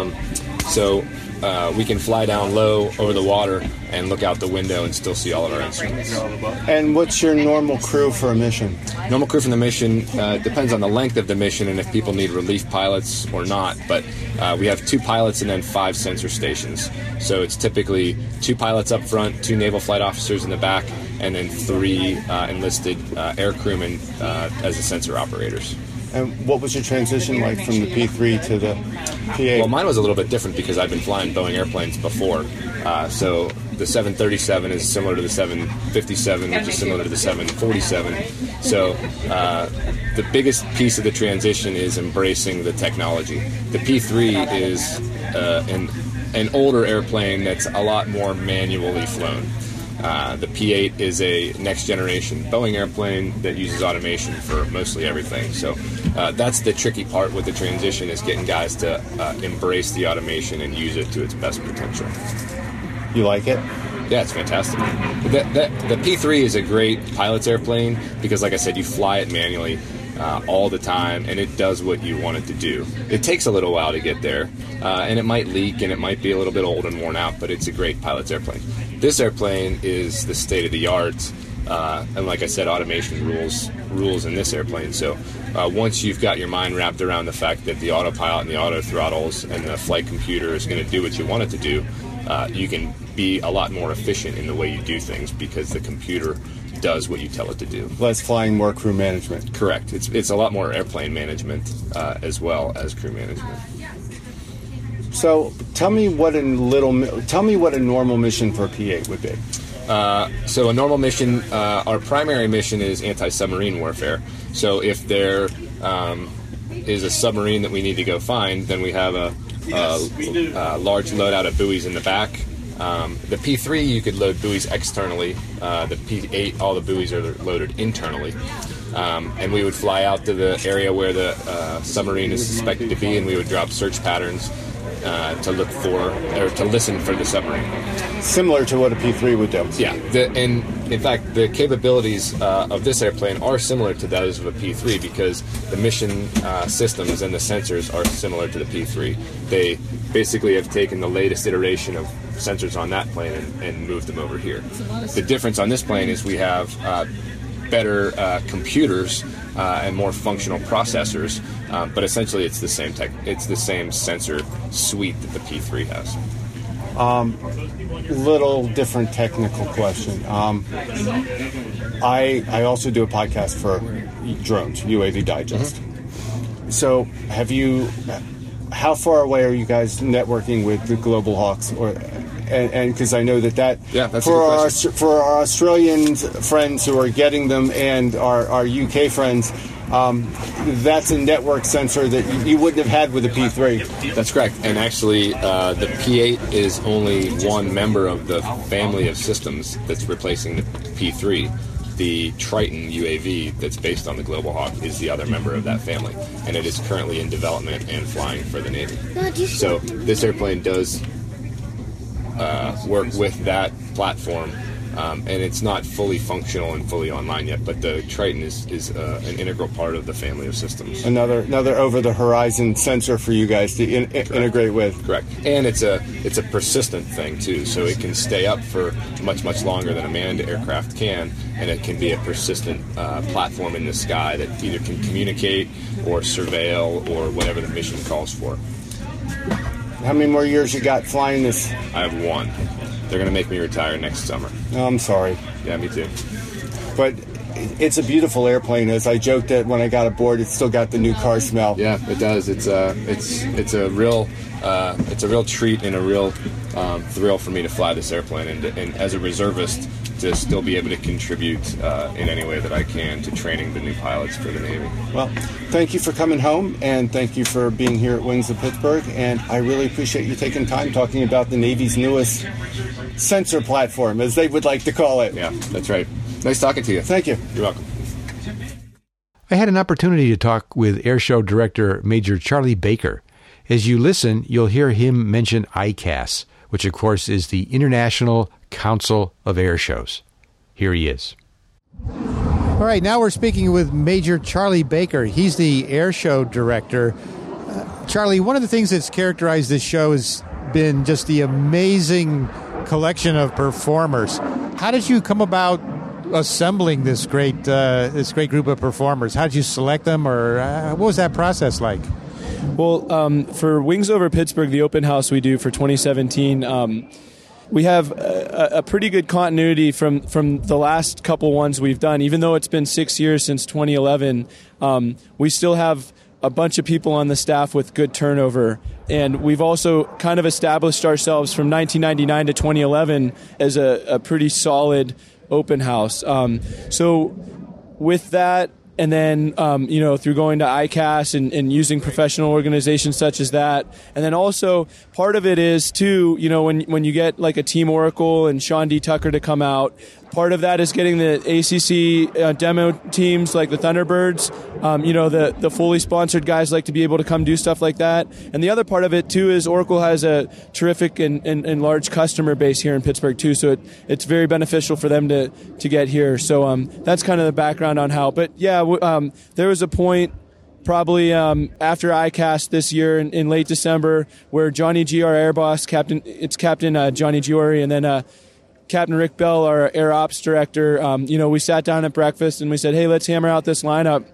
[SPEAKER 18] so we can fly down low over the water and look out the window and still see all of our instruments.
[SPEAKER 9] And what's your normal crew for a mission?
[SPEAKER 18] Normal crew for the mission depends on the length of the mission and if people need relief pilots or not, but we have 2 pilots and then 5 sensor stations. So it's typically 2 pilots up front, 2 naval flight officers in the back, and then 3 enlisted air crewmen as the sensor operators.
[SPEAKER 9] And what was your transition like from the P3 to the P8?
[SPEAKER 18] Well, mine was a little bit different because I've been flying Boeing airplanes before. So the 737 is similar to the 757, which is similar to the 747. So the biggest piece of the transition is embracing the technology. The P3 is an older airplane that's a lot more manually flown. The P8 is a next-generation Boeing airplane that uses automation for mostly everything. So that's the tricky part with the transition, is getting guys to embrace the automation and use it to its best potential.
[SPEAKER 9] You like it?
[SPEAKER 18] Yeah, it's fantastic. The P3 is a great pilot's airplane because, like I said, you fly it manually all the time, and it does what you want it to do. It takes a little while to get there, and it might leak, and it might be a little bit old and worn out, but it's a great pilot's airplane. This airplane is the state-of-the-art, and like I said, automation rules in this airplane. So once you've got your mind wrapped around the fact that the autopilot and the auto throttles and the flight computer is going to do what you want it to do, you can be a lot more efficient in the way you do things because the computer does what you tell it to do.
[SPEAKER 9] Less flying, more crew management.
[SPEAKER 18] Correct. It's a lot more airplane management as well as crew management.
[SPEAKER 9] So tell me what a normal mission for a P8 would be.
[SPEAKER 18] So a normal mission, our primary mission is anti-submarine warfare. So if there is a submarine that we need to go find, then we have a large loadout of buoys in the back. The P3, you could load buoys externally. The P8, all the buoys are loaded internally. And we would fly out to the area where the submarine is suspected to be, and we would drop search patterns to look for, or to listen for the submarine.
[SPEAKER 9] Similar to what a P3 would do.
[SPEAKER 18] Yeah, and in fact, the capabilities of this airplane are similar to those of a P3 because the mission systems and the sensors are similar to the P3. They basically have taken the latest iteration of sensors on that plane and moved them over here. The difference on this plane is we have better computers and more functional processors, but essentially it's the same it's the same sensor suite that the P3 has.
[SPEAKER 9] Little different technical question. I also do a podcast for drones, UAV Digest. Mm-hmm. So how far away are you guys networking with the Global Hawks, and because I know that for our Australian friends who are getting them and our UK friends, that's a network sensor that you wouldn't have had with a P3.
[SPEAKER 18] That's correct. And actually, the P8 is only one member of the family of systems that's replacing the P3. The Triton UAV that's based on the Global Hawk is the other member of that family, and it is currently in development and flying for the Navy. So this airplane does work with that platform and it's not fully functional and fully online yet. But the Triton is an integral part of the family of systems.
[SPEAKER 9] Another over-the-horizon sensor for you guys to integrate with.
[SPEAKER 18] Correct, and it's a persistent thing too, so it can stay up for much longer than a manned aircraft can, and it can be a persistent platform in the sky that either can communicate or surveil or whatever the mission calls for.
[SPEAKER 9] How many more years you got flying this?
[SPEAKER 18] I have one. They're going to make me retire next summer.
[SPEAKER 9] Oh, I'm sorry.
[SPEAKER 18] Yeah, me too.
[SPEAKER 9] But it's a beautiful airplane. As I joked that when I got aboard, it's still got the new car smell.
[SPEAKER 18] Yeah, it does. It's a real treat and a real thrill for me to fly this airplane, and as a reservist, to still be able to contribute in any way that I can to training the new pilots for the Navy.
[SPEAKER 9] Well, thank you for coming home, and thank you for being here at Wings of Pittsburgh, and I really appreciate you taking time talking about the Navy's newest sensor platform, as they would like to call it.
[SPEAKER 18] Yeah, that's right. Nice talking to you.
[SPEAKER 9] Thank you.
[SPEAKER 18] You're welcome.
[SPEAKER 1] I had an opportunity to talk with Airshow Director Major Charlie Baker. As you listen, you'll hear him mention ICAS, which of course is the International Council of Air Shows. Here he is.
[SPEAKER 19] All right, now we're speaking with Major Charlie Baker. He's the Air Show Director. Charlie, one of the things that's characterized this show has been just the amazing collection of performers. How did you come about assembling this great group of performers? How did you select them, or what was that process like?
[SPEAKER 20] Well, for Wings Over Pittsburgh, the open house we do for 2017, we have a pretty good continuity from the last couple ones we've done. Even though it's been 6 years since 2011, we still have a bunch of people on the staff with good turnover. And we've also kind of established ourselves from 1999 to 2011 as a pretty solid open house. So with that, and then, through going to ICAS and using professional organizations such as that. And then also part of it is, too, when you get like a Team Oracle and Sean D. Tucker to come out, part of that is getting the ACC demo teams like the Thunderbirds. The fully sponsored guys like to be able to come do stuff like that. And the other part of it, too, is Oracle has a terrific and large customer base here in Pittsburgh, too. So it's very beneficial for them to get here. So that's kind of the background on how. But, yeah, there was a point probably after ICAS this year in late December where Johnny G, our air boss, Captain Johnny Giori, and then Captain Rick Bell, our Air Ops Director, we sat down at breakfast and we said, hey, let's hammer out this lineup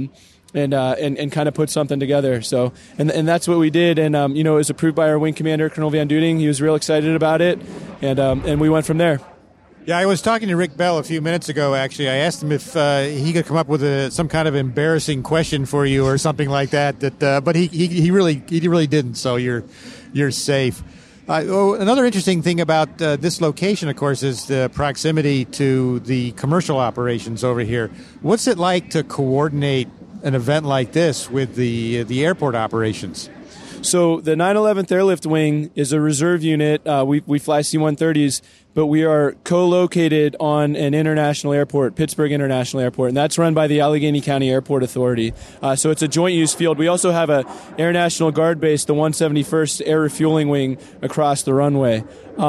[SPEAKER 20] and kind of put something together. So, and that's what we did. And, it was approved by our wing commander, Colonel Van Duding. He was real excited about it. And we went from there.
[SPEAKER 19] Yeah, I was talking to Rick Bell a few minutes ago, actually. I asked him if he could come up with some kind of embarrassing question for you or something like that. But he really didn't, so you're safe. Another interesting thing about this location, of course, is the proximity to the commercial operations over here. What's it like to coordinate an event like this with the airport operations?
[SPEAKER 20] So the 911th Airlift Wing is a reserve unit. We fly C-130s, but we are co-located on an international airport, Pittsburgh International Airport, and that's run by the Allegheny County Airport Authority. So it's a joint-use field. We also have a Air National Guard base, the 171st Air Refueling Wing, across the runway.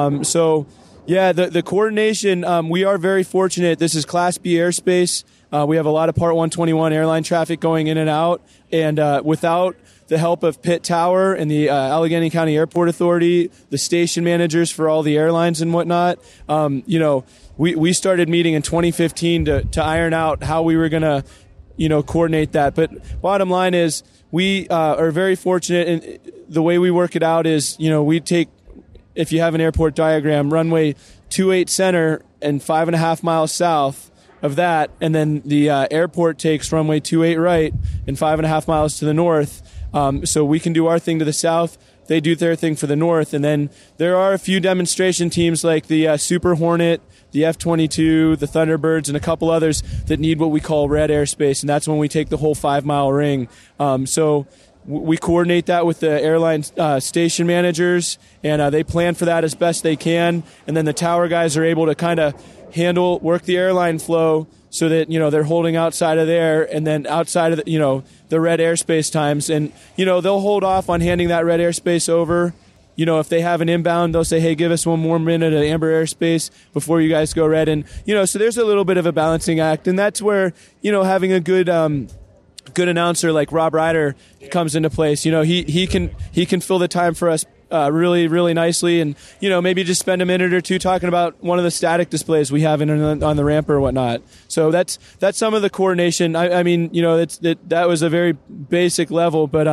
[SPEAKER 20] The coordination, we are very fortunate. This is Class B airspace. We have a lot of Part 121 airline traffic going in and out, and without the help of Pitt Tower and the Allegheny County Airport Authority, the station managers for all the airlines and whatnot, we started meeting in 2015 to iron out how we were going to, coordinate that. But bottom line is we are very fortunate, and the way we work it out is, we take, if you have an airport diagram, runway 28 center and 5.5 miles south of that, and then the airport takes runway 28 right and 5.5 miles to the north. So we can do our thing to the south, they do their thing for the north, and then there are a few demonstration teams like the Super Hornet, the F-22, the Thunderbirds, and a couple others that need what we call red airspace, and that's when we take the whole 5-mile ring. So we coordinate that with the airline station managers, and they plan for that as best they can, and then the tower guys are able to kind of work the airline flow so that, they're holding outside of there and then outside of the red airspace times. And, they'll hold off on handing that red airspace over if they have an inbound, they'll say, hey, give us one more minute of amber airspace before you guys go red. And, so there's a little bit of a balancing act. And that's where, having a good announcer like Rob Ryder comes into place. He can fill the time for us really, really nicely, and maybe just spend a minute or two talking about one of the static displays we have on the ramp or whatnot. So that's some of the coordination. I mean, that was a very basic level, but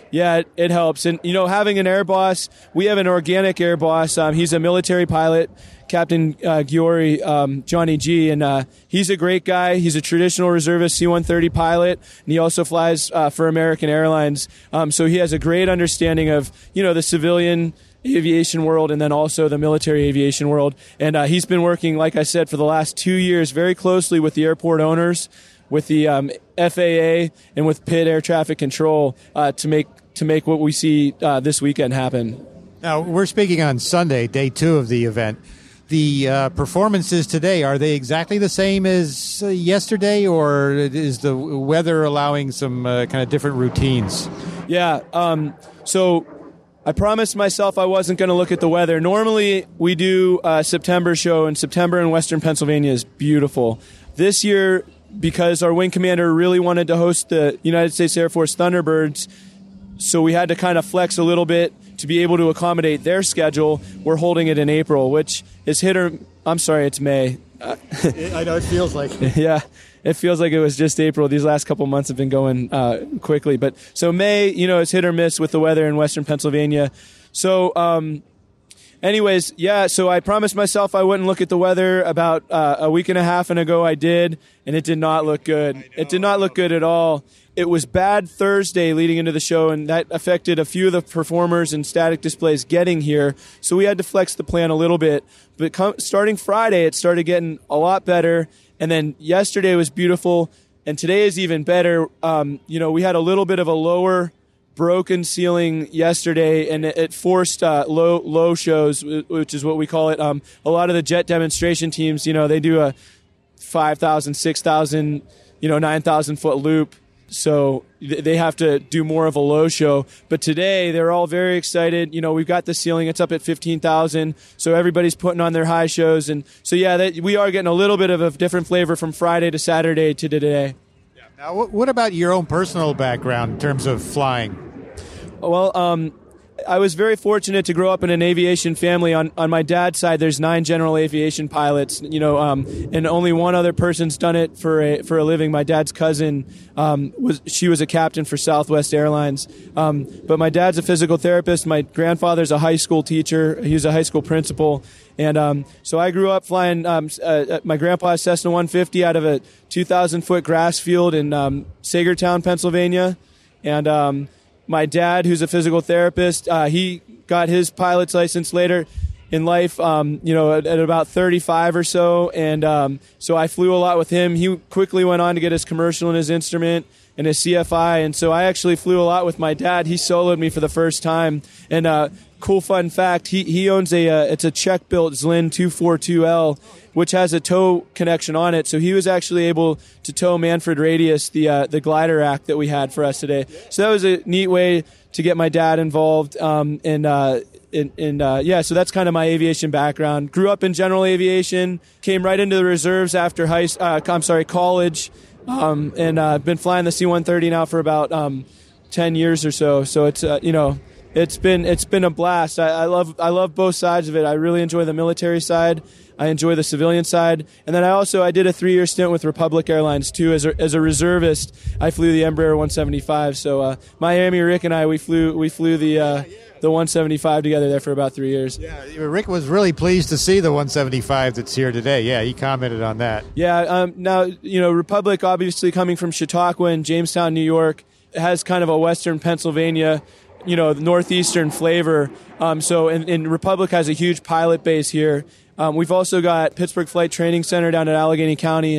[SPEAKER 20] it helps. And having an air boss, we have an organic air boss. He's a military pilot, Captain Giori, Johnny G, and he's a great guy. He's a traditional reservist C-130 pilot, and he also flies for American Airlines. So he has a great understanding of, the civilian aviation world and then also the military aviation world. And he's been working, like I said, for the last 2 years very closely with the airport owners, with the FAA, and with Pitt Air Traffic Control to make what we see this weekend happen.
[SPEAKER 19] Now, we're speaking on Sunday, day 2 of the event. The performances today, are they exactly the same as yesterday, or is the weather allowing some kind of different routines?
[SPEAKER 20] Yeah, so I promised myself I wasn't going to look at the weather. Normally, we do a September show, and September in Western Pennsylvania is beautiful. This year, because our wing commander really wanted to host the United States Air Force Thunderbirds, so we had to kind of flex a little bit to be able to accommodate their schedule. We're holding it in April, which is it's May.
[SPEAKER 19] I know, it feels like it.
[SPEAKER 20] Yeah, it feels like it was just April. These last couple months have been going quickly. But so May, is hit or miss with the weather in Western Pennsylvania. So anyways, so I promised myself I wouldn't look at the weather. About a week and a half ago I did, and it did not look good. It did not look good at all. It was bad Thursday leading into the show, and that affected a few of the performers and static displays getting here. So we had to flex the plan a little bit. But starting Friday, it started getting a lot better. And then yesterday was beautiful, and today is even better. We had a little bit of a lower broken ceiling yesterday, and it forced low shows, which is what we call it. A lot of the jet demonstration teams, they do a 5,000, 6,000, 9,000 foot loop. So they have to do more of a low show. But today, they're all very excited. We've got the ceiling. It's up at 15,000. So everybody's putting on their high shows. And so, we are getting a little bit of a different flavor from Friday to Saturday to today.
[SPEAKER 19] Now, what about your own personal background in terms of flying?
[SPEAKER 20] Well, I was very fortunate to grow up in an aviation family. On my dad's side, there's 9 general aviation pilots, and only one other person's done it for a living. My dad's cousin was a captain for Southwest Airlines. But my dad's a physical therapist. My grandfather's a high school teacher. He was a high school principal. And so I grew up flying my grandpa's Cessna 150 out of a 2,000-foot grass field in Sagertown, Pennsylvania. And my dad, who's a physical therapist, he got his pilot's license later in life, at about 35 or so. And so I flew a lot with him. He quickly went on to get his commercial and his instrument and his CFI. And so I actually flew a lot with my dad. He soloed me for the first time. And cool fun fact, he owns it's a Czech-built Zlin 242L, which has a tow connection on it. So he was actually able to tow Manfred Radius, the glider rack that we had for us today. So that was a neat way to get my dad involved. So that's kind of my aviation background. Grew up in general aviation, came right into the reserves after college, and been flying the C-130 now for about 10 years or so. So it's it's been a blast. I love both sides of it. I really enjoy the military side. I enjoy the civilian side. And then I did a 3-year stint with Republic Airlines too. As a reservist, I flew the Embraer 175. So Miami, Rick and I, we flew the 175 together there for about 3 years.
[SPEAKER 19] Yeah, Rick was really pleased to see the 175 that's here today. Yeah, he commented on that.
[SPEAKER 20] Yeah, now, Republic, obviously coming from Chautauqua and Jamestown, New York, has kind of a Western Pennsylvania, northeastern flavor. And Republic has a huge pilot base here. We've also got Pittsburgh Flight Training Center down at Allegheny County, and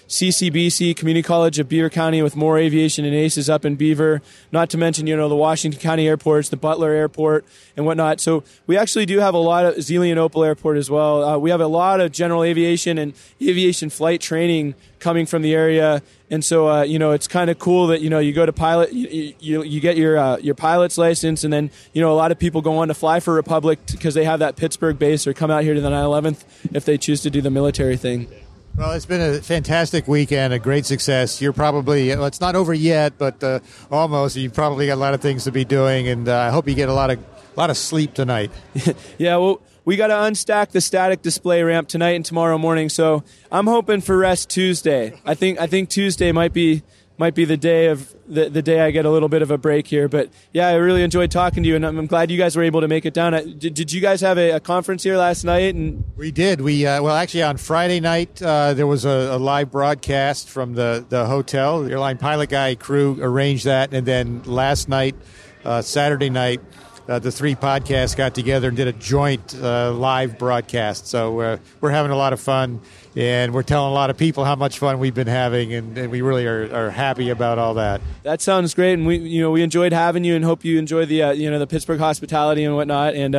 [SPEAKER 20] CCBC, Community College of Beaver County, with more aviation and ACES up in Beaver, not to mention, the Washington County airports, the Butler Airport, and whatnot. So we actually do have a lot of Zelian-Opal Airport as well. We have a lot of general aviation and aviation flight training coming from the area. And so, it's kind of cool that, you go to pilot, you get your pilot's license, and then, a lot of people go on to fly for Republic because they have that Pittsburgh base, or come out here to the 9/11th if they choose to do the military thing.
[SPEAKER 19] Well, it's been a fantastic weekend, a great success. You're probably, it's not over yet, but almost. You've probably got a lot of things to be doing, and I hope you get a lot of sleep tonight.
[SPEAKER 20] Yeah, well, we got to unstack the static display ramp tonight and tomorrow morning, so I'm hoping for rest Tuesday. I think Tuesday might be the day of the day I get a little bit of a break here. But yeah, I really enjoyed talking to you, and I'm glad you guys were able to make it down. Did you guys have a conference here last night? And
[SPEAKER 19] we did. Actually on Friday night there was a live broadcast from the hotel. The airline pilot guy crew arranged that, and then last night, Saturday night, the three podcasts got together and did a joint live broadcast. So we're having a lot of fun, and we're telling a lot of people how much fun we've been having, and we really are happy about all that.
[SPEAKER 20] That sounds great, and we enjoyed having you, and hope you enjoy the the Pittsburgh hospitality and whatnot. And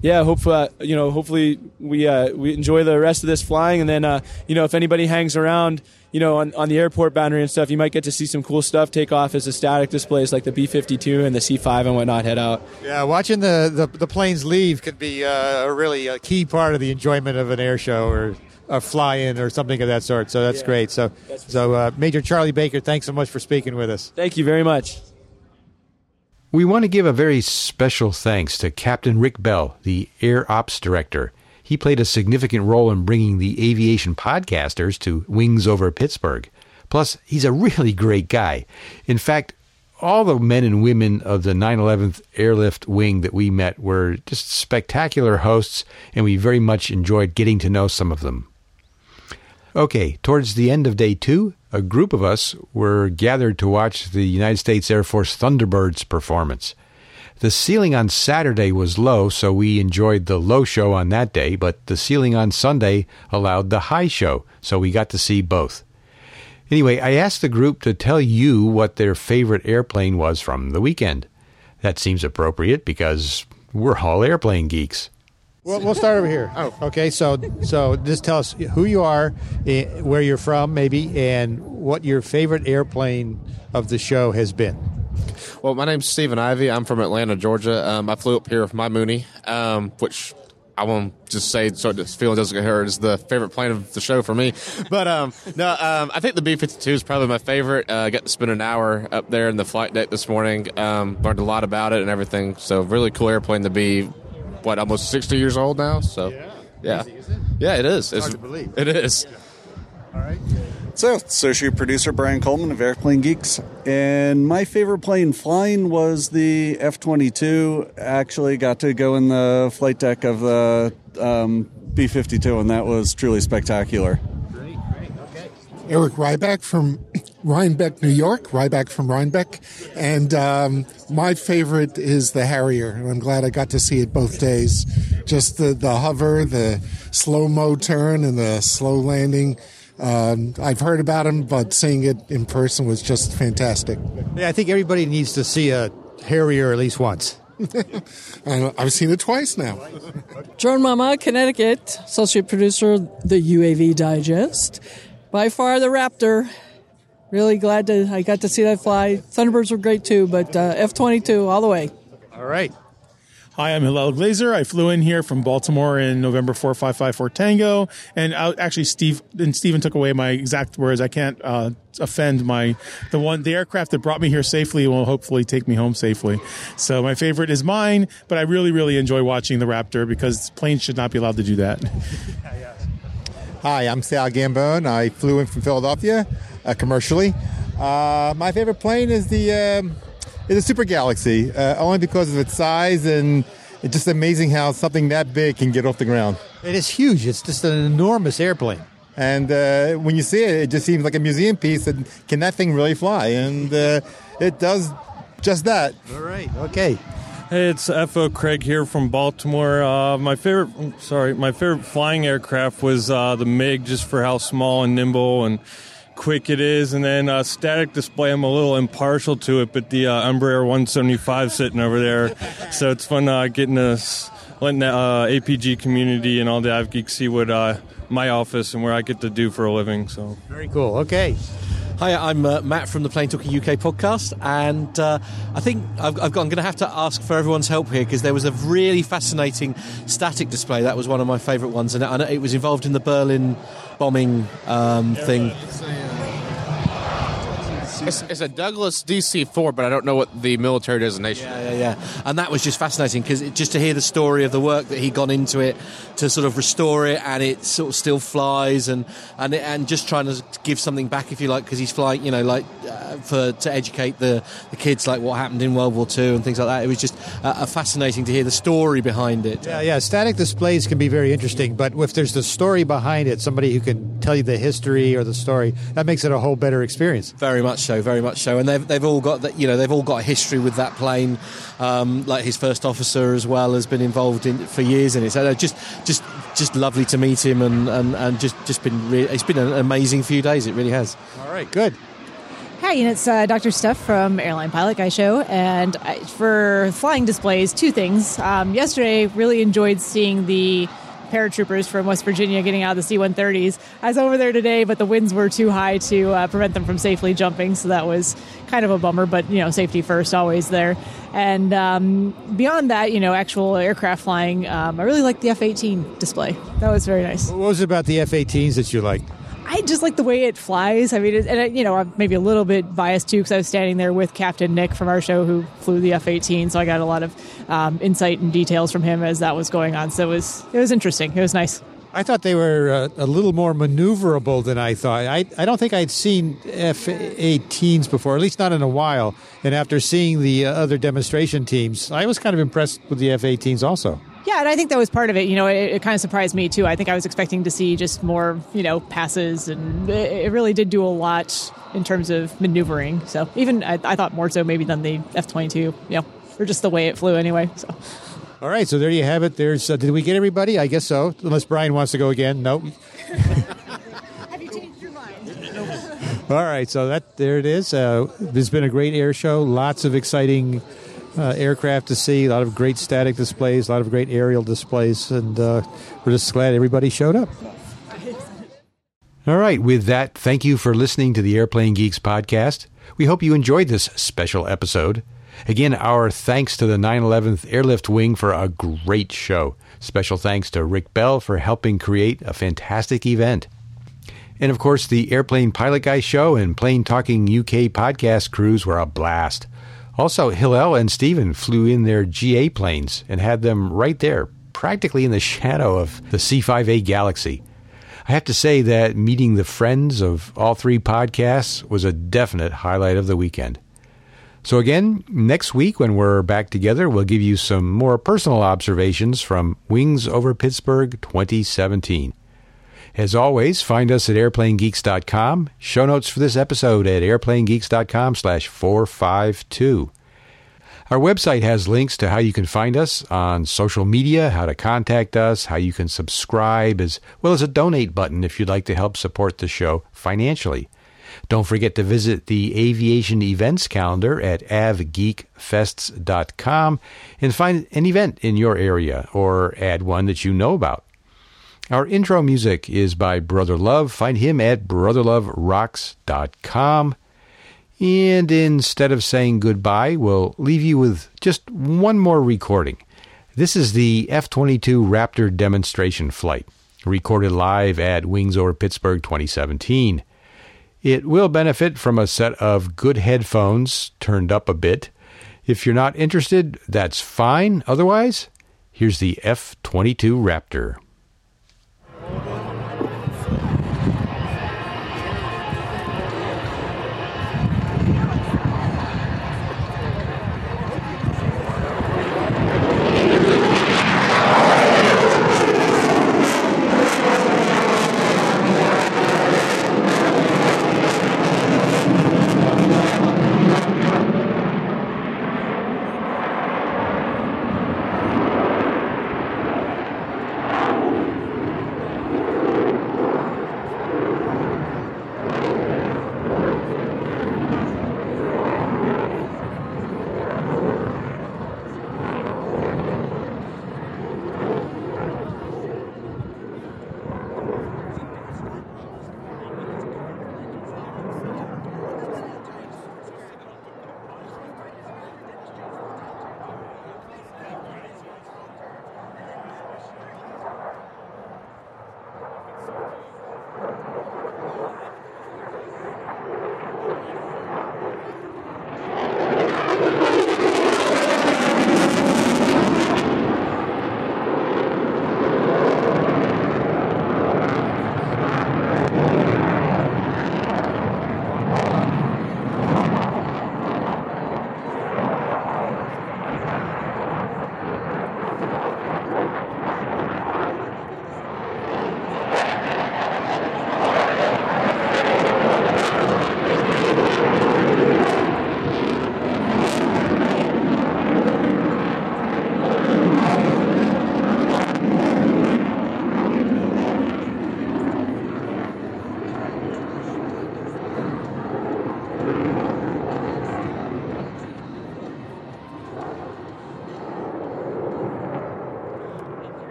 [SPEAKER 20] hopefully we enjoy the rest of this flying, and then if anybody hangs around, on the airport boundary and stuff, you might get to see some cool stuff take off as the static displays like the B-52 and the C-5 and whatnot head out.
[SPEAKER 19] Yeah, watching the planes leave could be really a key part of the enjoyment of an air show or a fly-in or something of that sort. So that's great. So Major Charlie Baker, thanks so much for speaking with us.
[SPEAKER 20] Thank you very much.
[SPEAKER 1] We want to give a very special thanks to Captain Rick Bell, the Air Ops Director. He played a significant role in bringing the aviation podcasters to Wings Over Pittsburgh. Plus, he's a really great guy. In fact, all the men and women of the 9/11th Airlift Wing that we met were just spectacular hosts, and we very much enjoyed getting to know some of them. Okay, towards the end of day 2, a group of us were gathered to watch the United States Air Force Thunderbirds performance. The ceiling on Saturday was low, so we enjoyed the low show on that day, but the ceiling on Sunday allowed the high show, so we got to see both. Anyway, I asked the group to tell you what their favorite airplane was from the weekend. That seems appropriate because we're all airplane geeks.
[SPEAKER 19] Well, we'll start over here. Oh, okay. So just tell us who you are, where you're from, maybe, and what your favorite airplane of the show has been.
[SPEAKER 21] Well, my name's Stephen Ivey. I'm from Atlanta, Georgia. I flew up here with my Mooney, which I won't just say so this feeling doesn't get hurt. It's the favorite plane of the show for me. But I think the B-52 is probably my favorite. Got to spend an hour up there in the flight deck this morning. Learned a lot about it and everything. So really cool airplane to be, almost 60 years old now. So yeah, it is. It's hard to believe. It is.
[SPEAKER 19] Yeah. All right.
[SPEAKER 22] So, Associate Producer Brian Coleman of Airplane Geeks. And my favorite plane flying was the F-22. Actually got to go in the flight deck of the B-52, and that was truly spectacular.
[SPEAKER 23] Great, okay. Eric Ryback from Rhinebeck, New York. Ryback from Rhinebeck. And my favorite is the Harrier, and I'm glad I got to see it both days. Just the hover, the slow-mo turn, and the slow landing. I've heard about him, but seeing it in person was just fantastic.
[SPEAKER 19] Yeah, I think everybody needs to see a Harrier at least once.
[SPEAKER 23] I've seen it twice now.
[SPEAKER 24] Joan Mama, Connecticut, associate producer, the UAV Digest. By far the Raptor. Really glad I got to see that fly. Thunderbirds were great too, but F-22 all the way.
[SPEAKER 19] All right.
[SPEAKER 25] Hi, I'm Hillel Glazer. I flew in here from Baltimore in November 4554 Tango, and Stephen took away my exact words. I can't offend the aircraft that brought me here safely will hopefully take me home safely. So my favorite is mine, but I really, really enjoy watching the Raptor because planes should not be allowed to do that.
[SPEAKER 26] Hi, I'm Sal Gambone. I flew in from Philadelphia commercially. My favorite plane is the Super Galaxy, only because of its size, and it's just amazing how something that big can get off the ground.
[SPEAKER 19] It is huge. It's just an enormous airplane.
[SPEAKER 26] And when you see it, it just seems like a museum piece. And can that thing really fly? And it does just that.
[SPEAKER 19] All right. Okay.
[SPEAKER 27] Hey, it's F.O. Craig here from Baltimore. My favorite flying aircraft was the MiG, just for how small and nimble and quick it is, and then static display, I'm a little impartial to it, but the Embraer 175 sitting over there, so it's fun letting the APG community and all the AvGeeks see what my office and where I get to do for a living. So
[SPEAKER 2] very cool. Okay. Hi, I'm Matt from the Plane Talking UK podcast, and I think I'm going to have to ask for everyone's help here because there was a really fascinating static display. That was one of my favourite ones, and it was involved in the Berlin bombing thing.
[SPEAKER 21] It's a Douglas DC-4, but I don't know what the military designation is.
[SPEAKER 2] Yeah. And that was just fascinating because just to hear the story of the work that he'd gone into it to sort of restore it, and it sort of still flies, and just trying to give something back, if you like, because he's flying, to educate the kids, like what happened in World War II and things like that. It was just fascinating to hear the story behind it.
[SPEAKER 19] Yeah. Static displays can be very interesting, but if there's the story behind it, somebody who can tell you the history or the story, that makes it a whole better experience.
[SPEAKER 2] Very much so. And they've all got that. They've all got a history with that plane. Like his first officer as well has been involved in for years in it. So just lovely to meet him, and just been it's been an amazing few days. It really has.
[SPEAKER 19] All right, good.
[SPEAKER 3] Hi, it's Dr. Steph from Airline Pilot Guy Show, and for flying displays, two things. Yesterday, really enjoyed seeing the paratroopers from West Virginia getting out of the C-130s. I was over there today, but the winds were too high to prevent them from safely jumping, so that was kind of a bummer, but, safety first, always there. And beyond that, actual aircraft flying, I really liked the F-18 display. That was very nice.
[SPEAKER 19] What was it about the F-18s that you liked?
[SPEAKER 3] I just like the way it flies. I mean, I'm maybe a little bit biased too because I was standing there with Captain Nick from our show who flew the F-18, so I got a lot of insight and details from him as that was going on. So it was interesting. It was nice.
[SPEAKER 19] I thought they were a little more maneuverable than I thought. I don't think I'd seen F-18s before, at least not in a while. And after seeing the other demonstration teams, I was kind of impressed with the F-18s also.
[SPEAKER 3] Yeah, and I think that was part of it. It kind of surprised me, too. I think I was expecting to see just more, passes, and it really did do a lot in terms of maneuvering. So even I thought more so maybe than the F-22, or just the way it flew anyway. So.
[SPEAKER 19] All right, so there you have it. There's did we get everybody? I guess so, unless Brian wants to go again. Nope.
[SPEAKER 3] Have you changed your mind?
[SPEAKER 19] All right, so there it is. There's been a great air show, lots of exciting aircraft to see, a lot of great static displays, a lot of great aerial displays, and we're just glad everybody showed up.
[SPEAKER 1] All right, with that, thank you for listening to the Airplane Geeks podcast. We hope you enjoyed this special episode. Again, our thanks to the 911th Airlift Wing for a great show. Special thanks to Rick Bell for helping create a fantastic event. And of course, the Airplane Pilot Guy show and Plane Talking UK podcast crews were a blast. Also, Hillel and Stephen flew in their GA planes and had them right there, practically in the shadow of the C-5A Galaxy. I have to say that meeting the friends of all three podcasts was a definite highlight of the weekend. So again, next week when we're back together, we'll give you some more personal observations from Wings Over Pittsburgh 2017. As always, find us at airplanegeeks.com. Show notes for this episode at airplanegeeks.com/452. Our website has links to how you can find us on social media, how to contact us, how you can subscribe, as well as a donate button if you'd like to help support the show financially. Don't forget to visit the aviation events calendar at avgeekfests.com and find an event in your area or add one that you know about. Our intro music is by Brother Love. Find him at brotherloverocks.com. And instead of saying goodbye, we'll leave you with just one more recording. This is the F-22 Raptor demonstration flight, recorded live at Wings Over Pittsburgh 2017. It will benefit from a set of good headphones turned up a bit. If you're not interested, that's fine. Otherwise, here's the F-22 Raptor.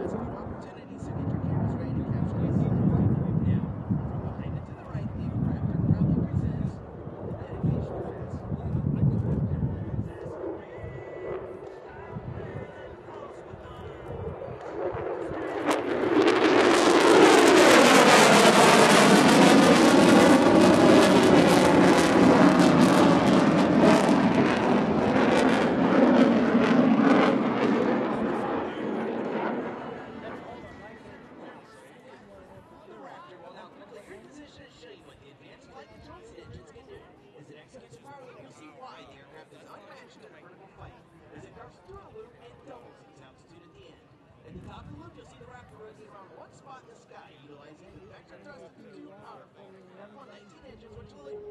[SPEAKER 4] One spot in the sky, utilizing the vector thrust of the two power packs. F-119 engines, which will